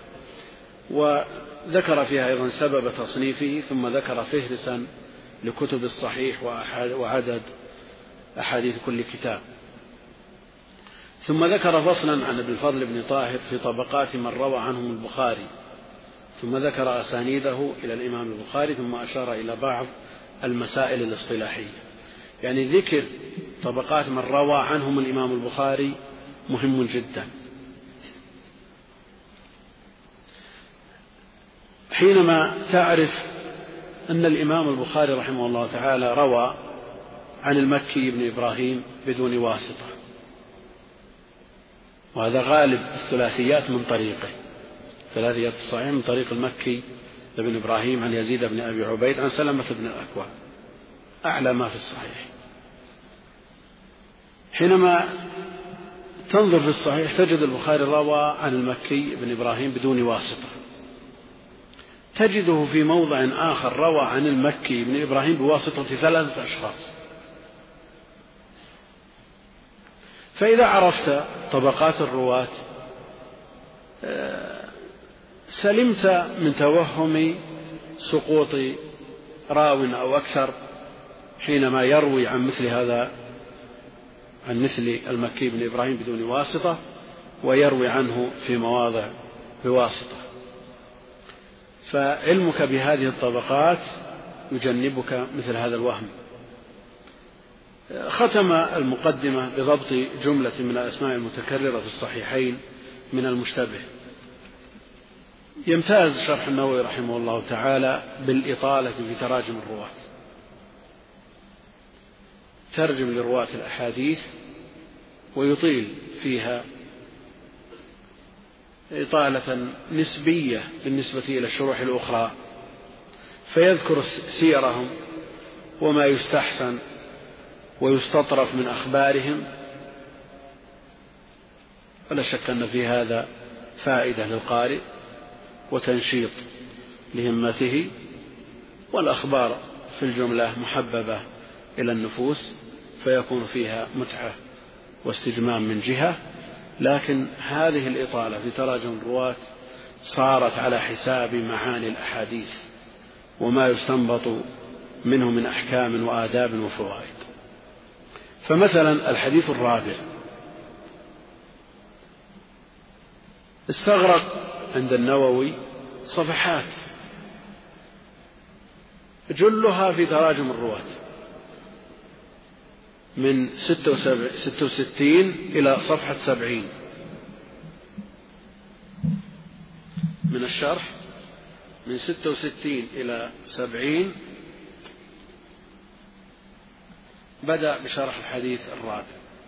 وذكر فيها أيضا سبب تصنيفه، ثم ذكر فهرسا لكتب الصحيح وعدد أحاديث كل كتاب، ثم ذكر فصلا عن ابن الفضل بن طاهر في طبقات من روى عنهم البخاري، ثم ذكر أسانيده إلى الإمام البخاري، ثم أشار إلى بعض المسائل الاصطلاحية. يعني ذكر طبقات من روى عنهم الإمام البخاري مهم جدا. حينما تعرف أن الإمام البخاري رحمه الله تعالى روى عن المكي بن إبراهيم بدون واسطة، وهذا غالب الثلاثيات من طريقه، ثلاثيات الصحيح من طريق المكي بن إبراهيم عن يزيد بن أبي عبيد عن سلمة بن الأكوع، أعلى ما في الصحيح. حينما تنظر في الصحيح تجد البخاري روى عن المكي بن إبراهيم بدون واسطة، تجده في موضع آخر روى عن المكي بن إبراهيم بواسطة 3 أشخاص. فإذا عرفت طبقات الرواة سلمت من توهم سقوط راو أو أكثر حينما يروي عن مثل هذا، عن مثل المكي بن إبراهيم بدون واسطة، ويروي عنه في مواضع بواسطة. فعلمك بهذه الطبقات يجنبك مثل هذا الوهم. ختم المقدمة بضبط جملة من الأسماء المتكررة في الصحيحين من المشتبه. يمتاز شرح النووي رحمه الله تعالى بالإطالة في تراجم الرواة، ترجم لرواة الأحاديث ويطيل فيها إطالة نسبية بالنسبة إلى الشروح الأخرى، فيذكر سيرهم وما يستحسن ويستطرف من أخبارهم. ولا شك أن في هذا فائدة للقارئ وتنشيط لهمته، والأخبار في الجملة محببة إلى النفوس فيكون فيها متعة واستجمام من جهة، لكن هذه الإطالة في تراجم الرواة صارت على حساب معاني الأحاديث وما يستنبط منه من أحكام وآداب وفوائد. فمثلا الحديث الرابع استغرق عند النووي صفحات جلها في تراجم الرواة من 66 إلى صفحة 70 من الشرح، من 66 إلى 70 بدأ بشرح الحديث الرابع.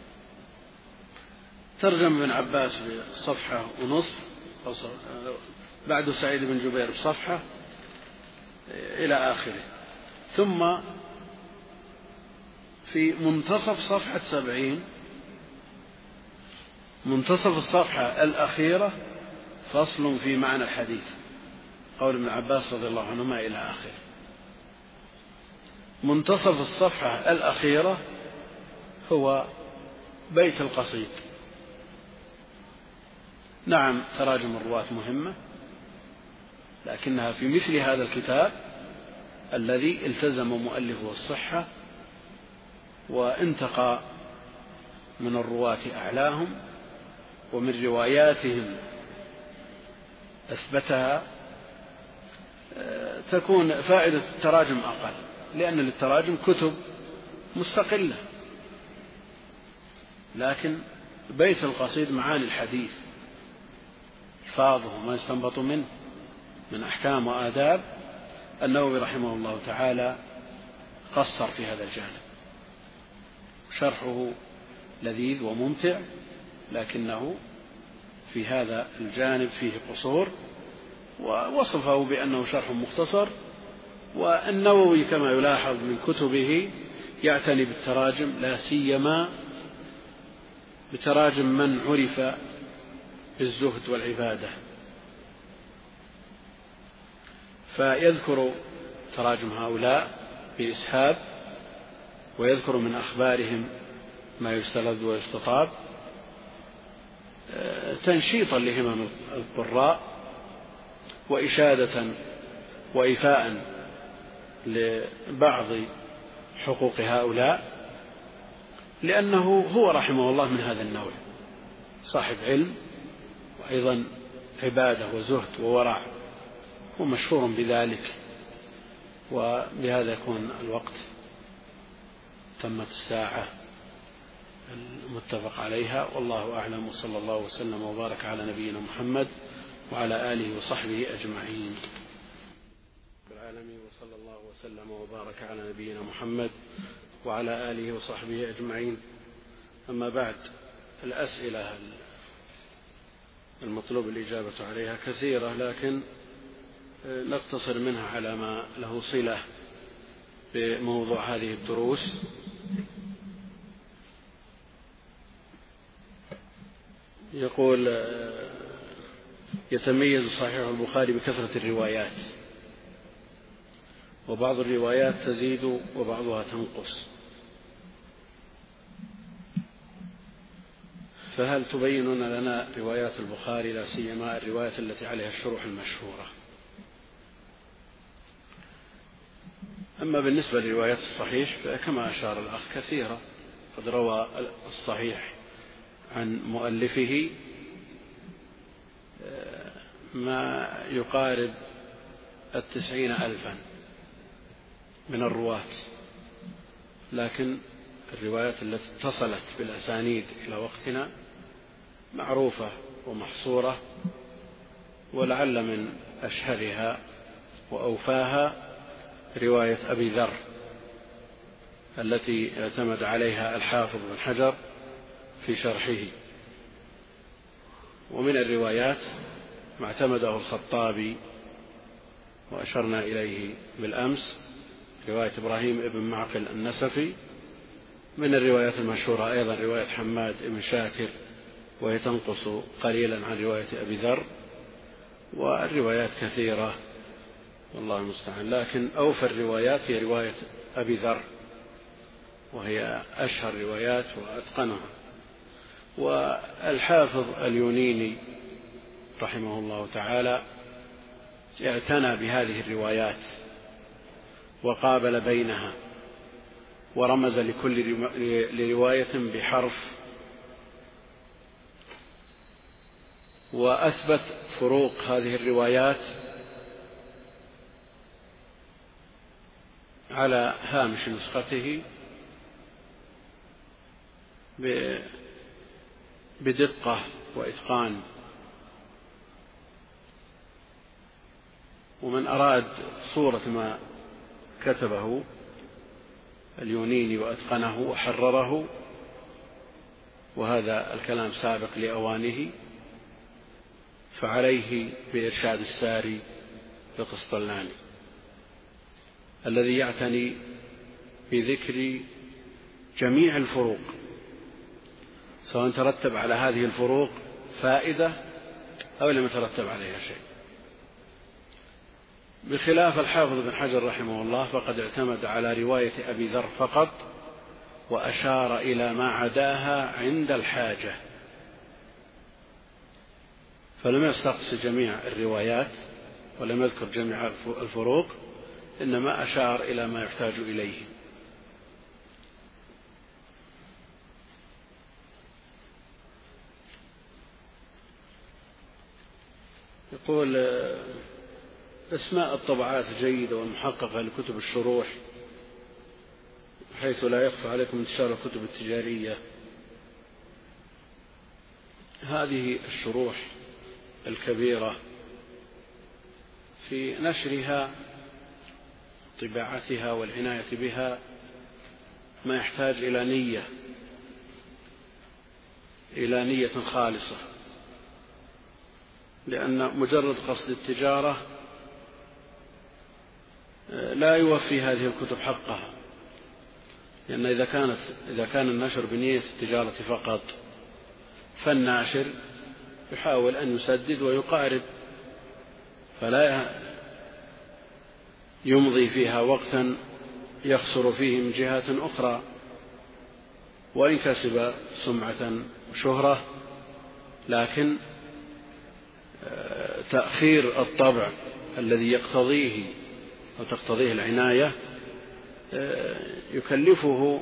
ترجم ابن عباس بصفحة ونصف، بعد سعيد بن جبير بصفحة إلى آخره. ثم في منتصف صفحة 70، منتصف الصفحة الأخيرة، فصل في معنى الحديث، قول ابن عباس رضي الله عنهما إلى آخره. منتصف الصفحة الأخيرة هو بيت القصيد. نعم تراجم الرواة مهمة، لكنها في مثل هذا الكتاب الذي التزم مؤلفه الصحة وانتقى من الرواة أعلاهم ومن رواياتهم أثبتها، تكون فائدة التراجم أقل، لأن للتراجم كتب مستقلة. لكن بيت القصيد معاني الحديث، ألفاظه ما يستنبط منه من أحكام وآداب، النووي رحمه الله تعالى قصر في هذا الجانب. شرحه لذيذ وممتع، لكنه في هذا الجانب فيه قصور، ووصفه بأنه شرح مختصر. والنووي كما يلاحظ من كتبه يعتني بالتراجم، لا سيما بتراجم من عرف بالزهد والعبادة، فيذكر تراجم هؤلاء بإسهاب، ويذكر من أخبارهم ما يستلذ ويستطاب، تنشيطا لهمم القراء وإشادة وإيفاء لبعض حقوق هؤلاء، لأنه هو رحمه الله من هذا النوع، صاحب علم وأيضا عبادة وزهد وورع، ومشهور بذلك. وبهذا يكون الوقت، تمت الساعة المتفق عليها، والله أعلم، وصلى الله وسلم وبارك على نبينا محمد وعلى آله وصحبه أجمعين. العالمين، وصلى الله وسلم وبارك على نبينا محمد وعلى آله وصحبه أجمعين. أما بعد، الأسئلة المطلوب الإجابة عليها كثيرة، لكن نقتصر منها على ما له صلة بموضوع هذه الدروس. يقول: يتميز صحيح البخاري بكثرة الروايات، وبعض الروايات تزيد وبعضها تنقص، فهل تبينون لنا روايات البخاري، لا سيما الروايات التي عليها الشروح المشهورة؟ أما بالنسبة لروايات الصحيح فكما أشار الأخ كثيرة، قد روى الصحيح عن مؤلفه ما يقارب 90,000 من الرواة، لكن الروايات التي اتصلت بالأسانيد إلى وقتنا معروفة ومحصورة، ولعل من أشهرها وأوفاها رواية أبي ذر التي اعتمد عليها الحافظ بن حجر في شرحه. ومن الروايات ما اعتمده الخطابي وأشرنا إليه بالأمس، رواية إبراهيم بن معقل النسفي. من الروايات المشهورة أيضا رواية حماد بن شاكر، وهي تنقص قليلا عن رواية أبي ذر، والروايات كثيرة والله المستعان، لكن أوفى الروايات هي رواية أبي ذر، وهي أشهر روايات وأتقنها. والحافظ اليونيني رحمه الله تعالى اعتنى بهذه الروايات وقابل بينها، ورمز لكل رواية بحرف، وأثبت فروق هذه الروايات على هامش نسخته بدقة وإتقان. ومن أراد صورة ما كتبه اليونيني وأتقنه وحرره، وهذا الكلام سابق لأوانه، فعليه بإرشاد الساري القسطلاني الذي يعتني بذكر جميع الفروق، سواء ترتب على هذه الفروق فائدة أو لم يترتب عليها شيء، بخلاف الحافظ بن حجر رحمه الله، فقد اعتمد على رواية أبي ذر فقط، وأشار إلى ما عداها عند الحاجة، فلم يستقص جميع الروايات ولم يذكر جميع الفروق، إنما أشار إلى ما يحتاج إليه. يقول اسماء الطبعات جيدة والمحققة لكتب الشروح، حيث لا يخفى عليكم انتشار الكتب التجارية. هذه الشروح الكبيرة في نشرها طباعتها والعناية بها ما يحتاج إلى نية خالصة، لأن مجرد قصد التجارة لا يوفي هذه الكتب حقها، لأن إذا كان النشر بنية التجارة فقط، فالناشر يحاول أن يسدد ويقارب، فلا يمضي فيها وقتا يخسر فيه من جهة أخرى، وإن كسب سمعة وشهرة، لكن تأخير الطبع الذي يقتضيه أو تقتضيه العناية يكلفه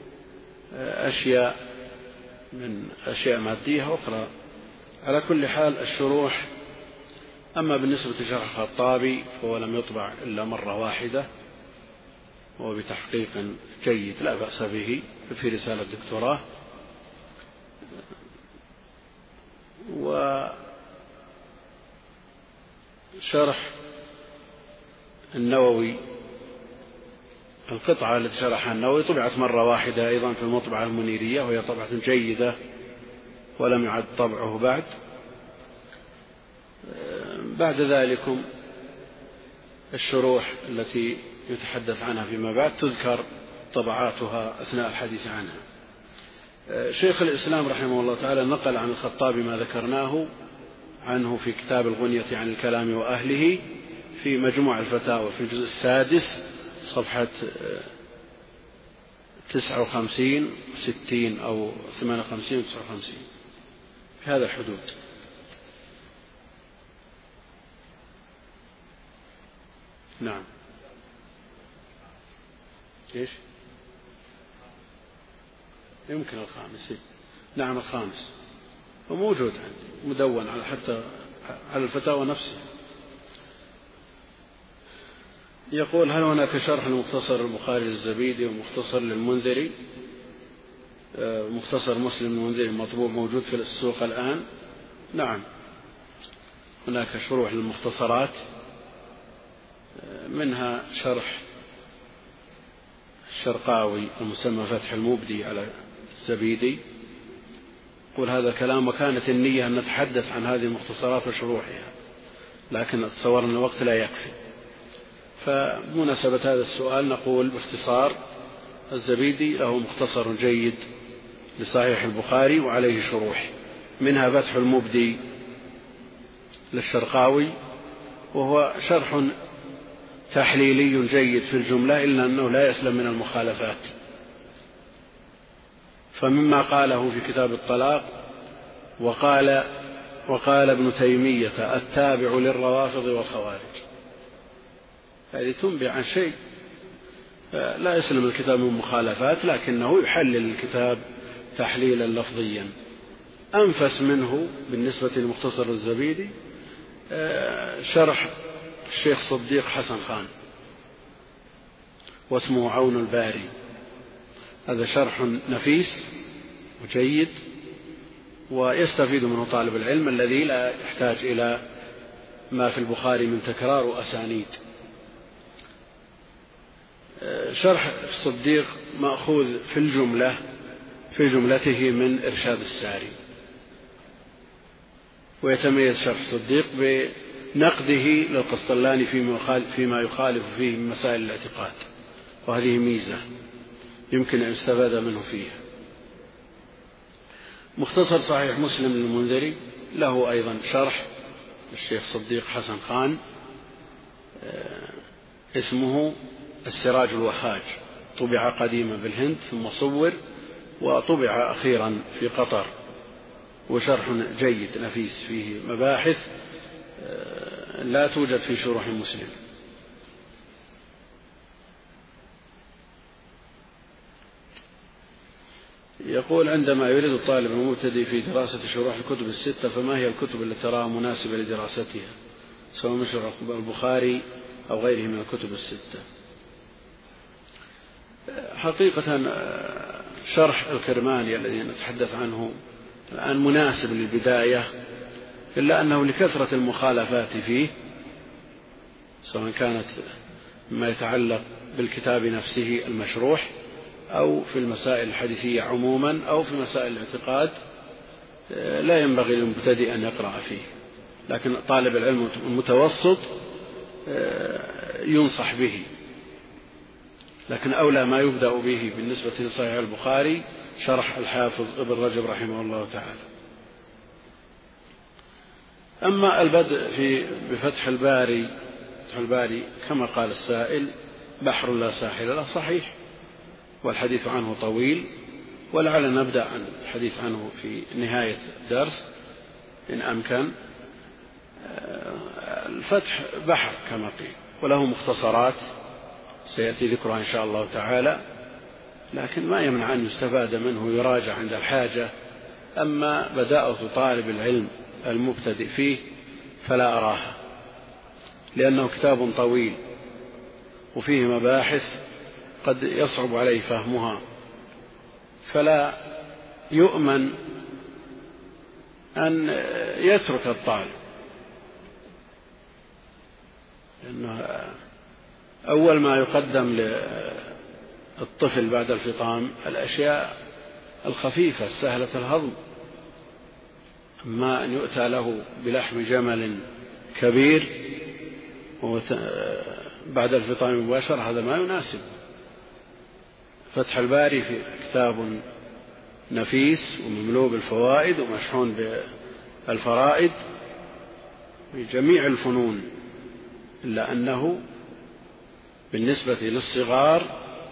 أشياء من أشياء مادية أخرى. على كل حال الشروح، أما بالنسبة لشرح الخطابي فهو لم يطبع إلا مرة واحدة، وهو بتحقيق جيد لا بأس به في رسالة دكتوراه. وشرح النووي، القطعة التي شرحها النووي طبعت مرة واحدة أيضا في المطبعة المنيرية، وهي طبعة جيدة ولم يعد طبعه بعد. بعد ذلك الشروح التي يتحدث عنها فيما بعد تذكر طبعاتها أثناء الحديث عنها. شيخ الإسلام رحمه الله تعالى نقل عن الخطابي ما ذكرناه عنه في كتاب الغنية عن الكلام وأهله في مجموع الفتاوى في الجزء السادس صفحة 59 60 أو 58 و 59 في هذا الحدود. نعم. إيش؟ يمكن الخامس. نعم الخامس وموجود عندي مدون على حتى على الفتاوى نفسها. يقول: هل هناك شرح لمختصر البخاري للزبيدي ومختصر للمنذري؟ مختصر مسلم للمنذري مطبوع موجود في السوق الآن. نعم هناك شروح للمختصرات، منها شرح الشرقاوي المسمى فتح المبدي على الزبيدي، قل هذا الكلام وكانت النية أن نتحدث عن هذه المختصرات وشروحها، لكن أتصور أن الوقت لا يكفي. فمناسبة هذا السؤال نقول باختصار: الزبيدي له مختصر جيد لصحيح البخاري وعليه شروح، منها فتح المبدي للشرقاوي، وهو شرح تحليلي جيد في الجملة، إلا أنه لا يسلم من المخالفات. فمما قاله في كتاب الطلاق: وقال ابن تيمية التابع للروافض والخوارج، هذه تنبئ عن شيء لا يسلم الكتاب من مخالفات، لكنه يحلل الكتاب تحليلا لفظيا. أنفس منه بالنسبة لمختصر الزبيدي شرح الشيخ صديق حسن خان واسمه عون الباري، هذا شرح نفيس وجيد ويستفيد منه طالب العلم الذي لا يحتاج إلى ما في البخاري من تكرار وأسانيد. شرح الصديق مأخوذ في جملته من إرشاد الساري، ويتميز شرح الصديق بنقده للقسطلاني فيما يخالف فيه من مسائل الاعتقاد، وهذه ميزة يمكن أن يستفاد منه فيها. مختصر صحيح مسلم للمنذري له أيضا شرح الشيخ صديق حسن خان اسمه السراج الوهاج، طبع قديما بالهند ثم صور وطبع أخيرا في قطر، وشرح جيد نفيس فيه مباحث لا توجد في شروح مسلم. يقول: عندما يريد الطالب المبتدئ في دراسة شروح الكتب الستة، فما هي الكتب التي تراها مناسبة لدراستها، سواء من شروح البخاري أو غيره من الكتب الستة؟ حقيقة شرح الكرماني الذي نتحدث عنه الآن مناسب للبداية، إلا أنه لكثرة المخالفات فيه، سواء كانت ما يتعلق بالكتاب نفسه المشروح أو في المسائل الحديثية عموما أو في مسائل الاعتقاد، لا ينبغي للمبتدئ أن يقرأ فيه. لكن طالب العلم المتوسط ينصح به، لكن أولى ما يبدأ به بالنسبة لصحيح البخاري شرح الحافظ ابن رجب رحمه الله تعالى. أما البدء بفتح الباري كما قال السائل بحر لا ساحل له، صحيح، والحديث عنه طويل، ولعل نبدأ عن الحديث عنه في نهاية الدرس إن أمكن. الفتح بحر كما قيل، وله مختصرات سيأتي ذكرها إن شاء الله تعالى، لكن ما يمنع أن يستفاد منه ويراجع عند الحاجة. أما بداءة طالب العلم المبتدئ فيه فلا أراها، لأنه كتاب طويل وفيه مباحث قد يصعب عليه فهمها، فلا يؤمن أن يترك الطالب، لأنه أول ما يقدم للطفل بعد الفطام الأشياء الخفيفة السهلة الهضم، أما أن يؤتى له بلحم جمل كبير بعد الفطام مباشرة هذا ما يناسب. فتح الباري في كتاب نفيس ومملوء بالفوائد ومشحون بالفرائد في جميع الفنون، إلا أنه بالنسبة للصغار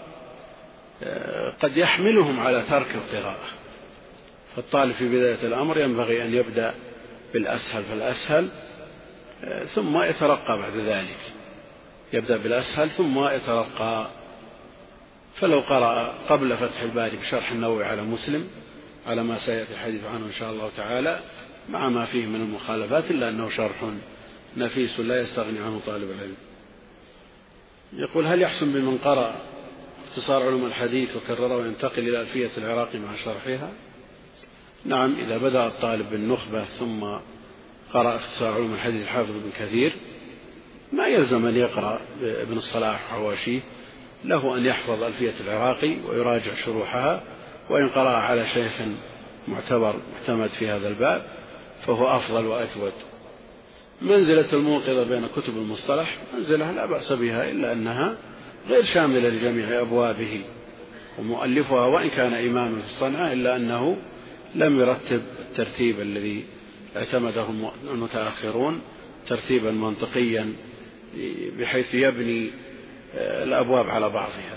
قد يحملهم على ترك القراءة، فالطالب في بداية الأمر ينبغي أن يبدأ بالأسهل فالأسهل ثم يترقى بعد ذلك، يبدأ بالأسهل ثم يترقى. فلو قرأ قبل فتح الباري بشرح النووي على مسلم على ما سيأتي الحديث عنه إن شاء الله تعالى مع ما فيه من المخالفات، إلا أنه شرح نفيس لا يستغني عنه طالب العلم. يقول: هل يحسن بمن قرأ اختصار علوم الحديث وكرره وينتقل إلى ألفية العراقي مع شرحها؟ نعم، إذا بدأ الطالب بالنخبة ثم قرأ اختصار علوم الحديث الحافظ ابن كثير ما يلزم أن يقرأ ابن الصلاح وحواشيه، له أن يحفظ ألفية العراقي ويراجع شروحها، وإن قرأ على شيخ معتبر معتمد في هذا الباب فهو أفضل وأجود. منزلة الموقظة بين كتب المصطلح منزلة لا بأس بها، إلا أنها غير شاملة لجميع أبوابه، ومؤلفها وإن كان إماما في الصنعة إلا أنه لم يرتب الترتيب الذي اعتمده المتأخرون ترتيبا منطقيا بحيث يبني الأبواب على بعضها.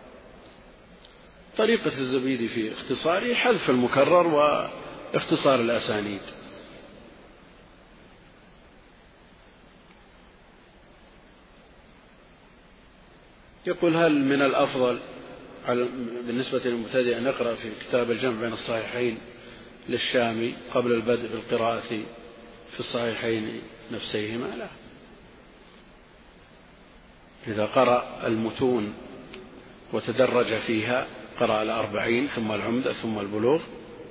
طريقة الزبيدي في اختصاره حذف المكرر واختصار الأسانيد. يقول: هل من الأفضل بالنسبة للمبتدئ أن يقرأ في كتاب الجمع بين الصحيحين للشامي قبل البدء بالقراءة في الصحيحين نفسيهما؟ لا، إذا قرأ المتون وتدرج فيها، قرأ 40 ثم العمدة ثم البلوغ،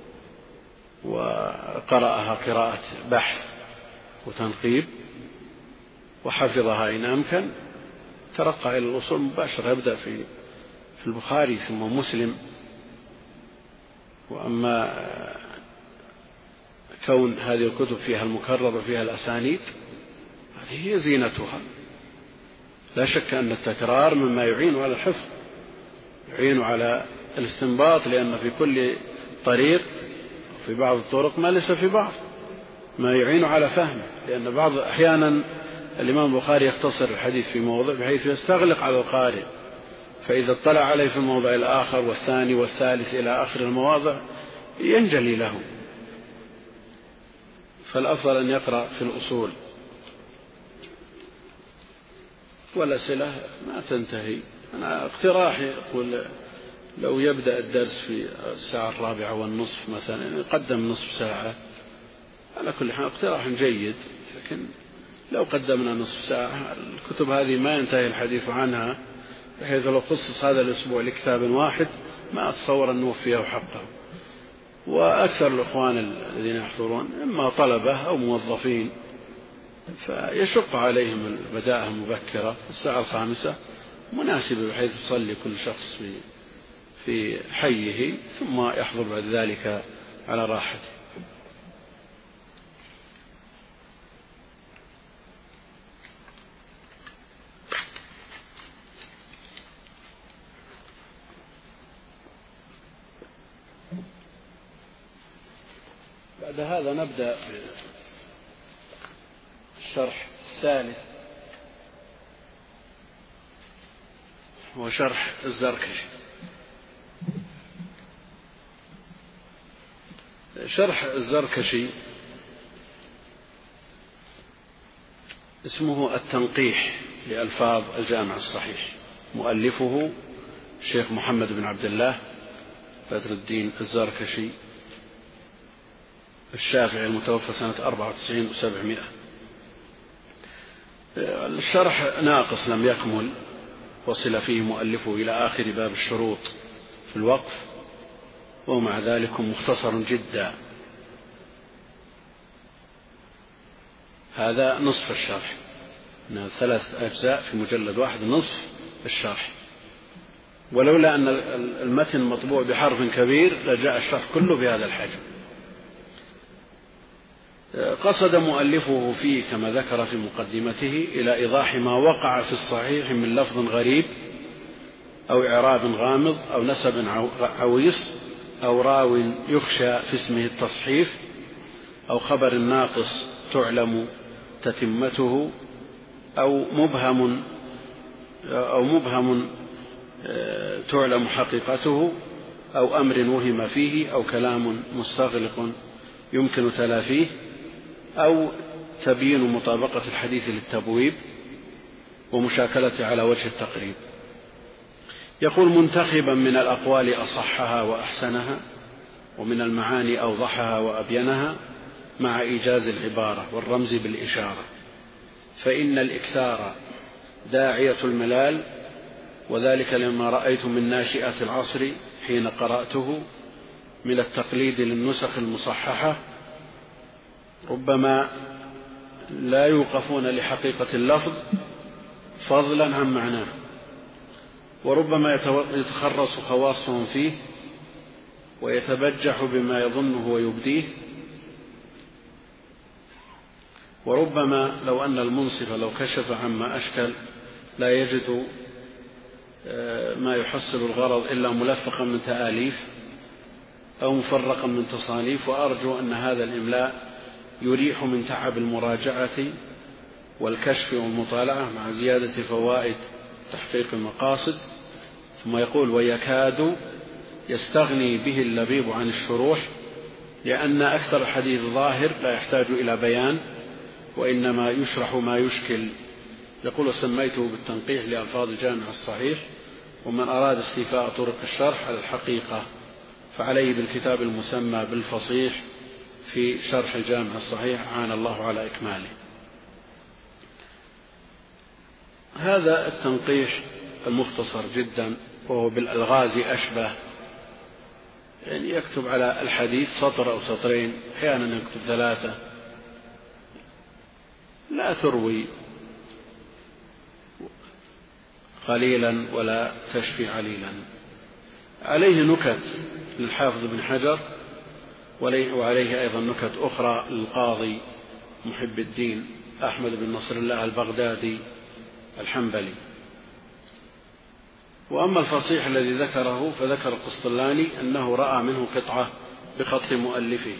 وقرأها قراءة بحث وتنقيب وحفظها إن أمكن، ترقى إلى الأصول مباشرة، يبدأ في البخاري ثم مسلم. وأما كون هذه الكتب فيها المكرر وفيها الأسانيد هذه هي زينتها. لا شك أن التكرار مما يعين على الحفظ، يعين على الاستنباط، لأن في كل طريق في بعض الطرق ما ليس في بعض، ما يعين على فهمه، لأن بعض أحيانا الإمام البخاري يختصر الحديث في موضع بحيث يستغلق على القارئ، فإذا اطلع عليه في الموضع الآخر والثاني والثالث إلى آخر المواضع ينجلي له. فالأفضل أن يقرأ في الأصول، والأسئلة ما تنتهي. أنا اقتراحي يقول لو يبدأ الدرس في الساعة 4:15 مثلا، يقدم نصف ساعة، على كل حال اقتراح جيد، لكن لو قدمنا نصف ساعة الكتب هذه ما ينتهي الحديث عنها، بحيث لو خصص هذا الأسبوع لكتاب واحد ما أتصور أن نوفيه حقه. وأكثر الإخوان الذين يحضرون إما طلبة أو موظفين، فيشق عليهم البداءة مبكرة الساعة 5 مناسبة، بحيث يصلي كل شخص في حيه ثم يحضر بعد ذلك على راحته. بعد هذا نبدأ بالشرح الثالث، هو شرح الزركشي. شرح الزركشي اسمه التنقيح لألفاظ الجامع الصحيح، مؤلفه الشيخ محمد بن عبد الله بدر الدين الزركشي الشافعي المتوفى سنة 94 و700. الشرح ناقص لم يكمل، وصل فيه مؤلفه إلى آخر باب الشروط في الوقف، ومع ذلك مختصر جدا. هذا نصف الشرح، 3 أجزاء في مجلد واحد، نصف الشرح. ولولا أن المتن مطبوع بحرف كبير لجاء الشرح كله بهذا الحجم. قصد مؤلفه فيه كما ذكر في مقدمته إلى إيضاح ما وقع في الصحيح من لفظ غريب أو إعراب غامض أو نسب عويص أو راو يخشى في اسمه التصحيف أو خبر ناقص تعلم تتمته أو مبهم تعلم حقيقته أو أمر وهم فيه أو كلام مستغلق يمكن تلافيه أو تبيين مطابقة الحديث للتبويب ومشاكلته على وجه التقريب. يقول: منتخبا من الأقوال أصحها وأحسنها، ومن المعاني أوضحها وأبينها، مع إيجاز العبارة والرمز بالإشارة، فإن الإكثار داعية الملال، وذلك لما رأيت من ناشئة العصر حين قرأته من التقليد للنسخ المصححة، ربما لا يوقفون لحقيقة اللفظ فضلا عن معناه، وربما يتخرص خواصهم فيه ويتبجح بما يظنه ويبديه. وربما لو أن المنصف لو كشف عما أشكل لا يجد ما يحصل الغرض إلا ملفقا من تآليف أو مفرقا من تصانيف. وأرجو أن هذا الإملاء يريح من تعب المراجعة والكشف والمطالعة مع زيادة فوائد تحقيق المقاصد. ثم يقول: ويكاد يستغني به اللبيب عن الشروح، لأن أكثر الحديث ظاهر لا يحتاج إلى بيان، وإنما يشرح ما يشكل. يقول: وسميته بالتنقيح لألفاظ الجامع الصحيح، ومن أراد استيفاء طرق الشرح على الحقيقة فعليه بالكتاب المسمى بالفصيح في شرح الجامع الصحيح، عان الله على إكماله. هذا التنقيح المختصر جدا، وهو بالألغاز أشبه، يعني يكتب على الحديث سطر أو سطرين، أحيانا يكتب 3، لا تروي قليلا ولا تشفي عليلا. عليه نكت للحافظ بن حجر، وعليه أيضا نكت أخرى للقاضي محب الدين أحمد بن نصر الله البغدادي الحنبلي. وأما الفصيح الذي ذكره فذكر القسطلاني أنه رأى منه قطعة بخط مؤلفه.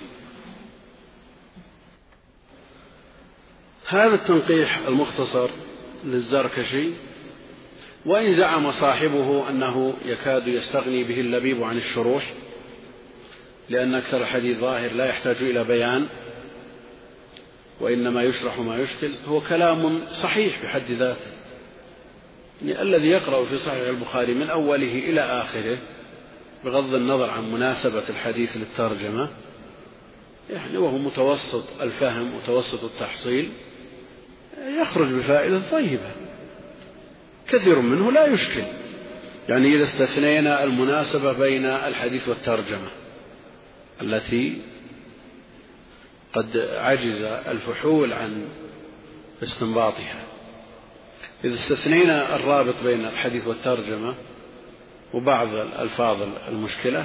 هذا التنقيح المختصر للزركشي، وإن زعم صاحبه أنه يكاد يستغني به اللبيب عن الشروح لأن أكثر الحديث ظاهر لا يحتاج إلى بيان، وإنما يشرح ما يشكل، هو كلام صحيح بحد ذاته. يعني الذي يقرأ في صحيح البخاري من أوله إلى آخره بغض النظر عن مناسبة الحديث للترجمة، يعني وهو متوسط الفهم متوسط التحصيل، يخرج بفائدة طيبة، كثير منه لا يشكل. يعني إذا استثنينا المناسبة بين الحديث والترجمة التي قد عجز الفحول عن استنباطها، إذا استثنينا الرابط بين الحديث والترجمة وبعض الألفاظ المشكلة،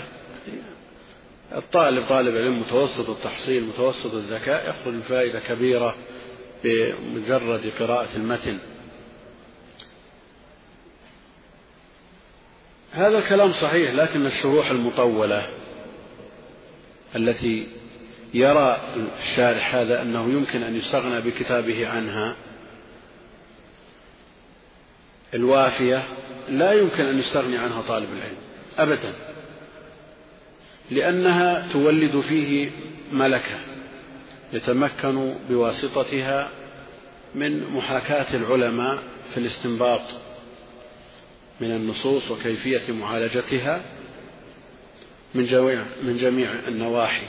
طالب علم متوسط التحصيل متوسط الذكاء يخرج بفائدة كبيرة بمجرد قراءة المتن. هذا الكلام صحيح، لكن الشروح المطولة التي يرى الشارح هذا أنه يمكن أن يستغنى بكتابه عنها، الوافية، لا يمكن أن يستغني عنها طالب العلم أبدا، لأنها تولد فيه ملكة يتمكن بواسطتها من محاكاة العلماء في الاستنباط من النصوص وكيفية معالجتها من جميع النواحي،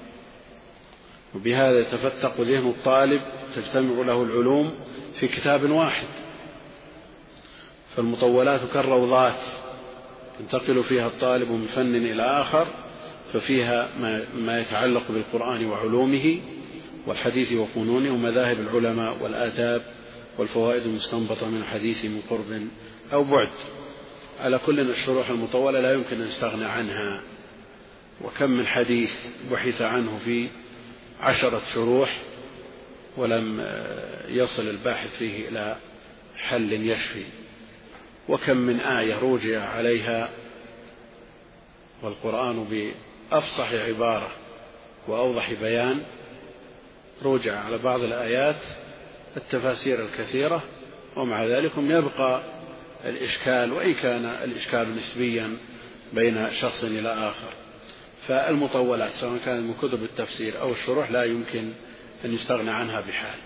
وبهذا يتفتق ذهن الطالب، تجتمع له العلوم في كتاب واحد. فالمطولات كالروضات ينتقل فيها الطالب من فن إلى آخر، ففيها ما يتعلق بالقرآن وعلومه والحديث وفنونه ومذاهب العلماء والآداب والفوائد المستنبطة من الحديث من قرب أو بعد. على كل الشروح المطولة لا يمكن أن يستغنى عنها، وكم من حديث بحث عنه في 10 شروح ولم يصل الباحث فيه إلى حل يشفي، وكم من آية رجع عليها والقرآن بأفصح عبارة وأوضح بيان رجع على بعض الآيات التفاسير الكثيرة، ومع ذلك يبقى الإشكال، وإن كان الإشكال نسبيا بين شخص إلى آخر. فالمطولات سواء كانت من كتب التفسير أو الشروح لا يمكن أن يستغنى عنها بحال.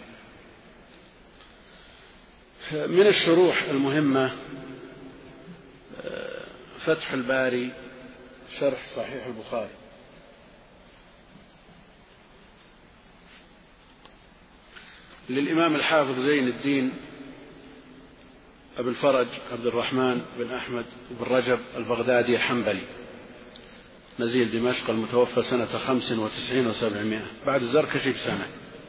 من الشروح المهمة فتح الباري شرح صحيح البخاري، للإمام الحافظ زين الدين أبي الفرج عبد الرحمن بن أحمد بن رجب البغدادي الحنبلي، نزيل دمشق، المتوفى سنة 95 و700 بعد الزركشي بسنة.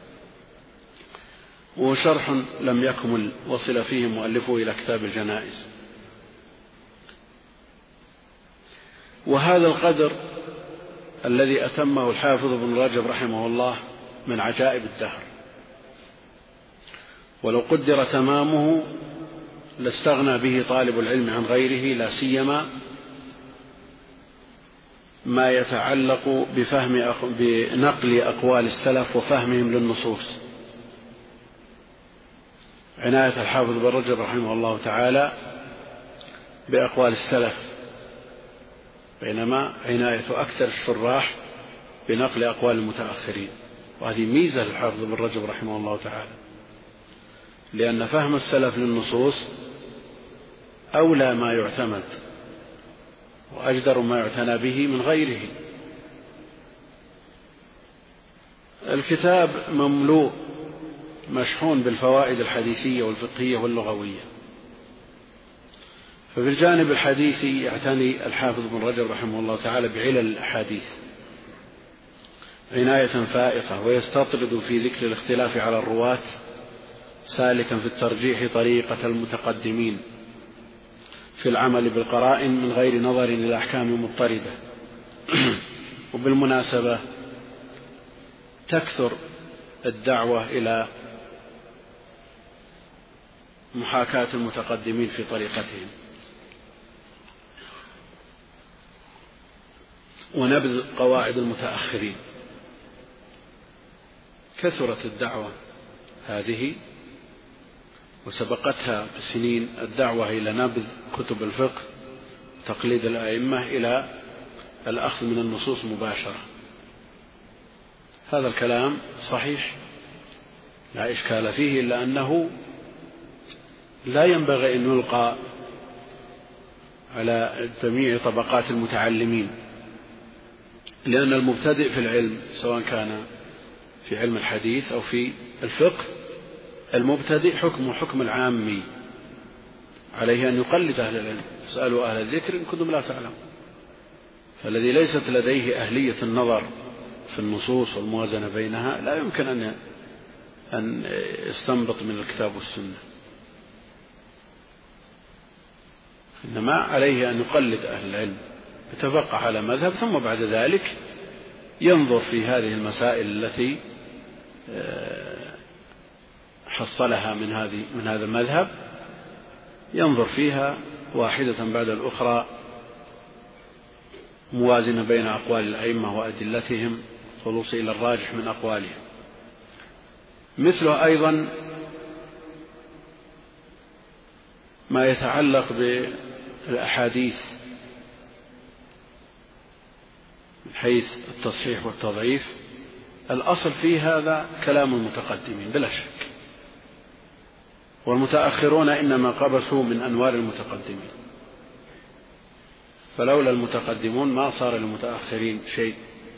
وشرح لم يكمل وصل فيه مؤلفه إلى كتاب الجنائز. وهذا القدر الذي أتمه الحافظ ابن رجب رحمه الله من عجائب الدهر، ولو قدر تمامه لاستغنى به طالب العلم عن غيره، لا سيما ما يتعلق بنقل أقوال السلف وفهمهم للنصوص. عناية الحافظ ابن رجب رحمه الله تعالى بأقوال السلف، بينما عناية أكثر الشراح بنقل أقوال المتأخرين، وهذه ميزة للحافظ ابن رجب رحمه الله تعالى، لأن فهم السلف للنصوص أولى ما يعتمد وأجدر ما يعتنى به من غيره. الكتاب مملوء مشحون بالفوائد الحديثية والفقهية واللغوية. ففي الجانب الحديثي يعتني الحافظ ابن رجب رحمه الله تعالى بعلل الأحاديث عناية فائقة، ويستطرد في ذكر الاختلاف على الرواة سالكا في الترجيح طريقة المتقدمين في العمل بالقرائن من غير نظر إلى أحكام مضطردة. وبالمناسبة تكثر الدعوة إلى محاكاة المتقدمين في طريقتهم ونبذ قواعد المتأخرين. كثرت الدعوة هذه وسبقتها بسنين الدعوة إلى نبذ كتب الفقه تقليد الأئمة إلى الأخذ من النصوص مباشرة. هذا الكلام صحيح لا إشكال فيه، إلا أنه لا ينبغي أن يلقى على جميع طبقات المتعلمين، لأن المبتدئ في العلم سواء كان في علم الحديث أو في الفقه، المبتدئ حكمه حكم العامي، عليه أن يقلد أهل العلم، اسألوا أهل الذكر إن كنتم لا تعلمون. فالذي ليست لديه أهلية النظر في النصوص والموازنة بينها لا يمكن أن يستنبط من الكتاب والسنة، إنما عليه أن يقلد أهل العلم، يتفقه على مذهب، ثم بعد ذلك ينظر في هذه المسائل التي حصلها من هذا المذهب، ينظر فيها واحدة بعد الأخرى موازنة بين أقوال الأئمة وأدلتهم، خلوص إلى الراجح من أقوالهم. مثله أيضا ما يتعلق بالأحاديث من حيث التصحيح والتضعيف. الأصل في هذا كلام المتقدمين بلا شك، والمتأخرون إنما قبسوا من أنوار المتقدمين، فلولا المتقدمون ما صار للمتأخرين شيء.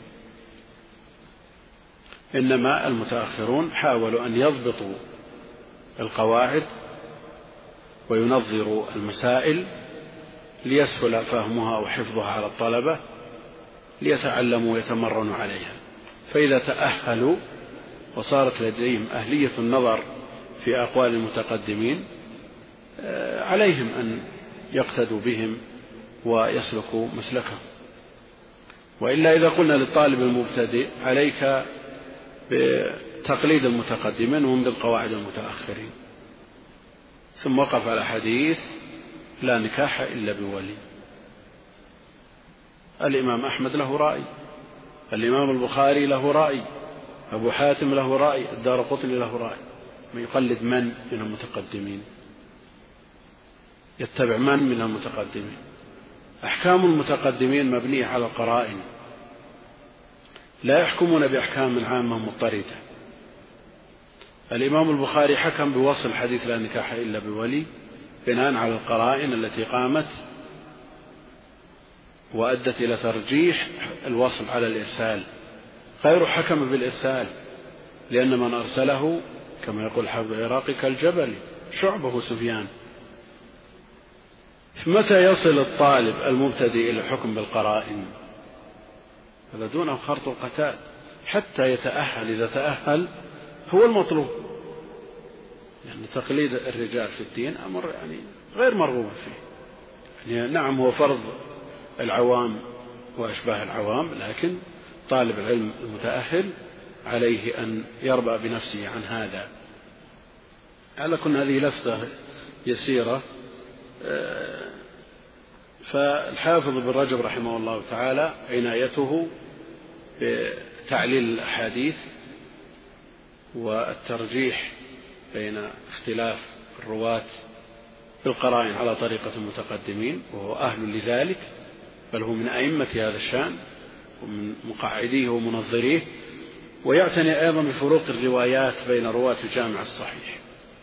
إنما المتأخرون حاولوا أن يضبطوا القواعد وينظروا المسائل ليسهل فهمها وحفظها على الطلبة ليتعلموا ويتمرنوا عليها. فإذا تأهلوا وصارت لديهم أهلية النظر في أقوال المتقدمين عليهم أن يقتدوا بهم ويسلكوا مسلكهم. وإلا إذا قلنا للطالب المبتدئ عليك بتقليد المتقدمين ومن قواعد المتأخرين، ثم وقف على حديث لا نكاح إلا بولي. الإمام أحمد له رأي، الإمام البخاري له رأي، أبو حاتم له رأي، الدارقطني له رأي. من يقلد من من المتقدمين؟ يتبع من المتقدمين؟ أحكام المتقدمين مبنية على القرائن، لا يحكمون بأحكام عامة مضطردة. الإمام البخاري حكم بوصل حديث لا نكاح إلا بولي بناء على القرائن التي قامت وأدت إلى ترجيح الوصل على الإرسال. غير حكم بالإرسال، لأن من أرسله كما يقول الحافظ العراقي كالجبل، شعبه سفيان. متى يصل الطالب المبتدئ إلى الحكم بالقرائن؟ هذا دونه خرط القتال حتى يتأهل. إذا تأهل هو المطلوب، يعني تقليد الرجال في الدين أمر غير مرغوب فيه. نعم هو فرض العوام وأشباه العوام، لكن طالب العلم المتأهل عليه أن يربأ بنفسه عن هذا. على كل هذه لفتة يسيرة. فالحافظ ابن رجب رحمه الله تعالى عنايته بتعليل الأحاديث والترجيح بين اختلاف الرواة بالقرائن على طريقة المتقدمين، وهو أهل لذلك، بل هو من أئمة هذا الشأن ومن مقعديه ومنظريه. ويعتني أيضا بفروق الروايات بين رواة الجامع الصحيح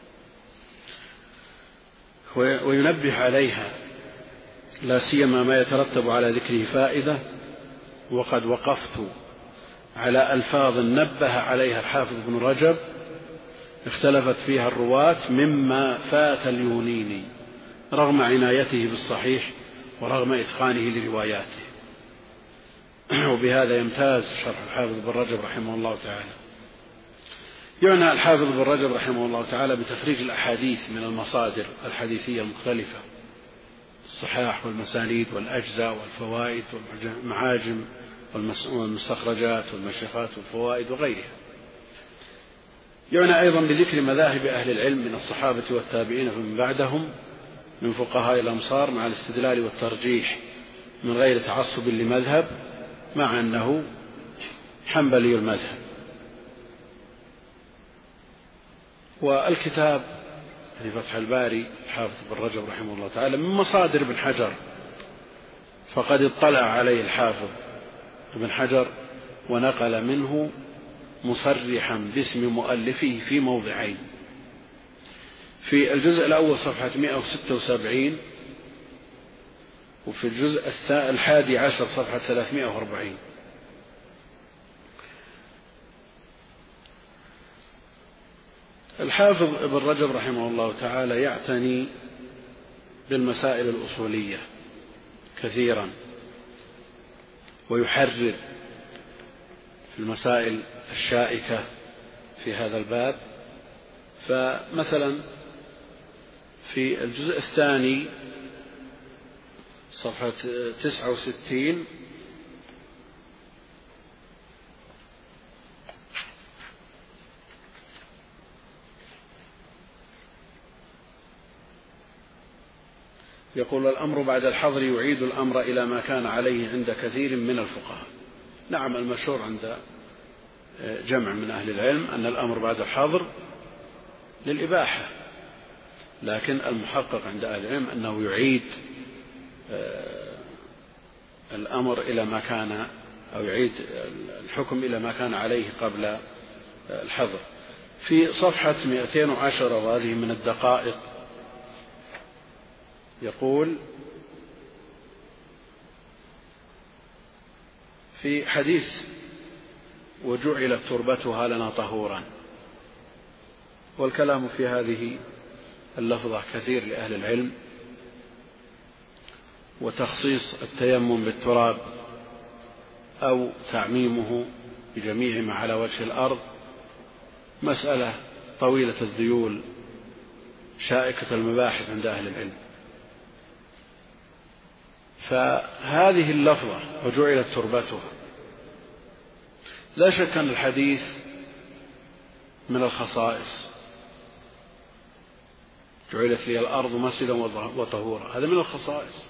وينبه عليها، لا سيما ما يترتب على ذكره فائدة. وقد وقفت على ألفاظ نبه عليها الحافظ ابن رجب اختلفت فيها الرواة مما فات اليونيني رغم عنايته بالصحيح ورغم إتقانه لرواياته. وبهذا يمتاز شرح الحافظ ابن رجب رحمه الله تعالى. يعنى الحافظ ابن رجب رحمه الله تعالى بتخريج الأحاديث من المصادر الحديثية المختلفة، الصحاح والمسانيد والأجزاء والفوائد والمعاجم والمستخرجات والمشيخات والفوائد وغيرها. يعنى أيضا بذكر مذاهب أهل العلم من الصحابة والتابعين فمن بعدهم من فقهاء الأمصار مع الاستدلال والترجيح من غير تعصب لمذهب، مع أنه حنبلي المذهب. والكتاب في فتح الباري الحافظ ابن رجب رحمه الله تعالى من مصادر ابن حجر، فقد اطلع عليه الحافظ ابن حجر ونقل منه مصرحا باسم مؤلفه في موضعين: في الجزء الأول صفحة 176، وفي الجزء 11 صفحة 340. الحافظ ابن رجب رحمه الله تعالى يعتني بالمسائل الأصولية كثيرا ويحرر في المسائل الشائكة في هذا الباب. فمثلا في الجزء الثاني صفحة 69 يقول: الأمر بعد الحظر يعيد الأمر إلى ما كان عليه عند كثير من الفقهاء. نعم، المشهور عند جمع من أهل العلم أن الأمر بعد الحظر للإباحة، لكن المحقق عند أهل العلم أنه يعيد الأمر إلى ما كان، أو يعيد الحكم إلى ما كان عليه قبل الحظر. في صفحة 210 وهذه من الدقائق يقول: في حديث وجعلت تربتها لنا طهورا، والكلام في هذه اللفظة كثير لأهل العلم، وتخصيص التيمم بالتراب أو تعميمه بجميع ما على وجه الأرض مسألة طويلة الذيول شائكة المباحث عند أهل العلم. فهذه اللفظة وجعلت تربتها، لا شك أن الحديث من الخصائص، جعلت لي الأرض مسجدا وطهورا، هذا من الخصائص.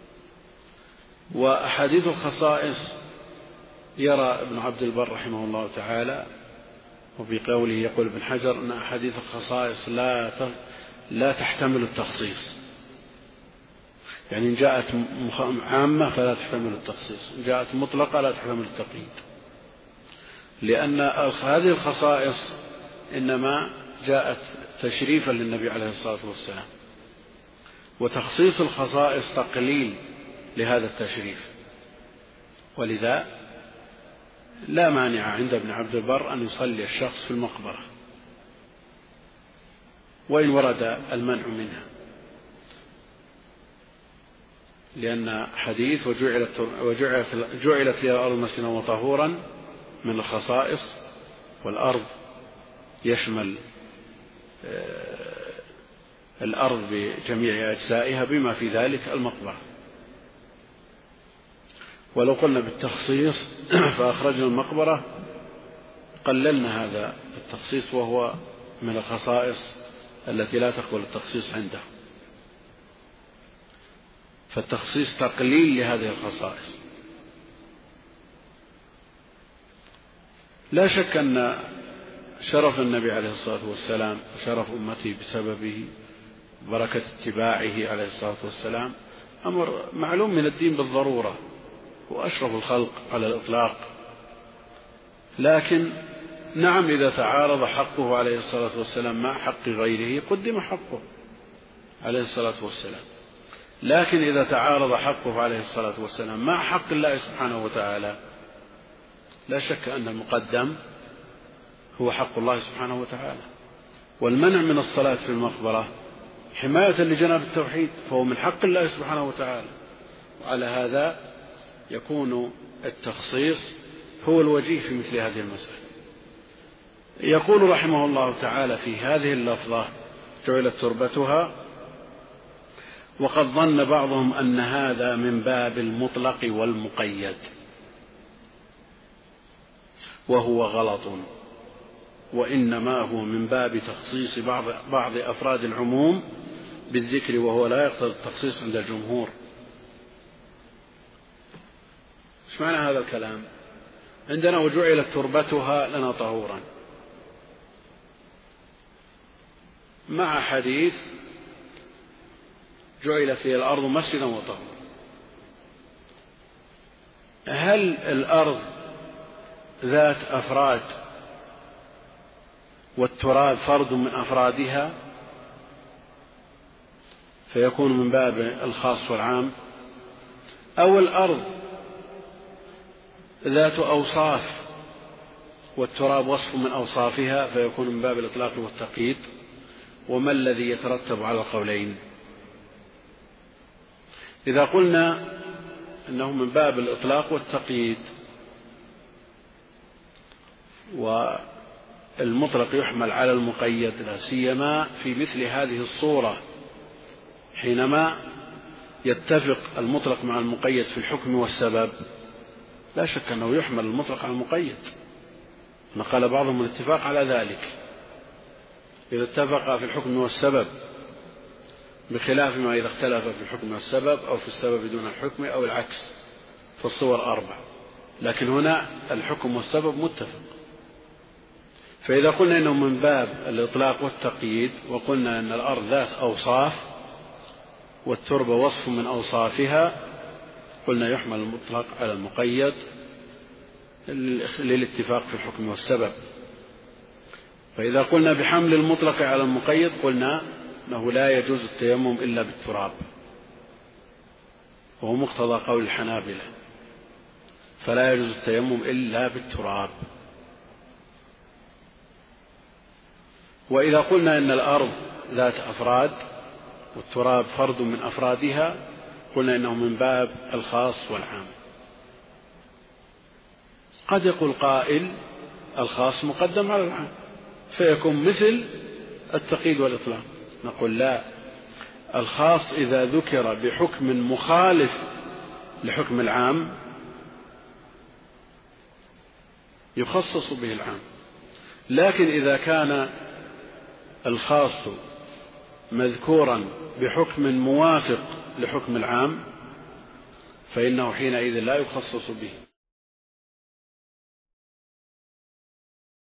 وأحاديث الخصائص يرى ابن عبد البر رحمه الله تعالى، وبقوله يقول ابن حجر أن أحاديث الخصائص لا تحتمل التخصيص، يعني إن جاءت عامة فلا تحتمل التخصيص، إن جاءت مطلقة لا تحتمل التقييد، لأن هذه الخصائص إنما جاءت تشريفا للنبي عليه الصلاة والسلام، وتخصيص الخصائص تقليل لهذا التشريف. ولذا لا مانع عند ابن عبد البر أن يصلي الشخص في المقبرة وإن ورد المنع منها، لأن حديث وجعلت لي الأرض مسجدا وطهورا من الخصائص، والأرض يشمل الأرض بجميع أجزائها بما في ذلك المقبرة. ولو قلنا بالتخصيص فأخرجنا المقبرة قللنا هذا التخصيص، وهو من الخصائص التي لا تقبل التخصيص عنده، فالتخصيص تقليل لهذه الخصائص. لا شك أن شرف النبي عليه الصلاة والسلام وشرف أمته بسببه بركة اتباعه عليه الصلاة والسلام أمر معلوم من الدين بالضرورة، وأشرف الخلق على الإطلاق. لكن نعم، إذا تعارض حقه عليه الصلاة والسلام مع حق غيره قدم حقه عليه الصلاة والسلام، لكن إذا تعارض حقه عليه الصلاة والسلام مع حق الله سبحانه وتعالى لا شك أن المقدم هو حق الله سبحانه وتعالى. والمنع من الصلاة في المقبرة حماية لجناب التوحيد، فهو من حق الله سبحانه وتعالى، وعلى هذا يكون التخصيص هو الوجيه في مثل هذه المسألة. يقول رحمه الله تعالى في هذه اللفظة جعلت تربتها، وقد ظن بعضهم أن هذا من باب المطلق والمقيد، وهو غلط، وإنما هو من باب تخصيص بعض أفراد العموم بالذكر، وهو لا يقتضي التخصيص عند الجمهور. ايش معنى هذا الكلام؟ عندنا وجعلت تربتها لنا طهورا، مع حديث جعلت لي الأرض مسجدا وطهورا. هل الأرض ذات أفراد والتراب فرد من أفرادها فيكون من باب الخاص والعام، أو الأرض ذات أوصاف والتراب وصف من أوصافها فيكون من باب الإطلاق والتقييد؟ وما الذي يترتب على القولين؟ إذا قلنا أنه من باب الإطلاق والتقييد والمطلق يحمل على المقيد، لا سيما في مثل هذه الصورة حينما يتفق المطلق مع المقيد في الحكم والسبب، لا شك أنه يحمل المطلق على المقيد. نقل بعضهم الاتفاق على ذلك، إذا اتفق في الحكم والسبب، بخلاف ما إذا اختلف في الحكم والسبب أو في السبب دون الحكم أو العكس، في الصور 4. لكن هنا الحكم والسبب متفق. فإذا قلنا إنه من باب الإطلاق والتقييد، وقلنا أن الأرض ذات أوصاف والتربة وصف من أوصافها، قلنا يحمل المطلق على المقيد للاتفاق في الحكم والسبب. فإذا قلنا بحمل المطلق على المقيد قلنا أنه لا يجوز التيمم إلا بالتراب، وهو مقتضى قول الحنابلة، فلا يجوز التيمم إلا بالتراب. وإذا قلنا أن الأرض ذات أفراد والتراب فرد من أفرادها قلنا إنه من باب الخاص والعام. قد يقول قائل الخاص مقدم على العام فيكون مثل التقييد والإطلاق. نقول لا، الخاص إذا ذكر بحكم مخالف لحكم العام يخصص به العام، لكن إذا كان الخاص مذكورا بحكم موافق لحكم العام فإنه حينئذ لا يخصص به.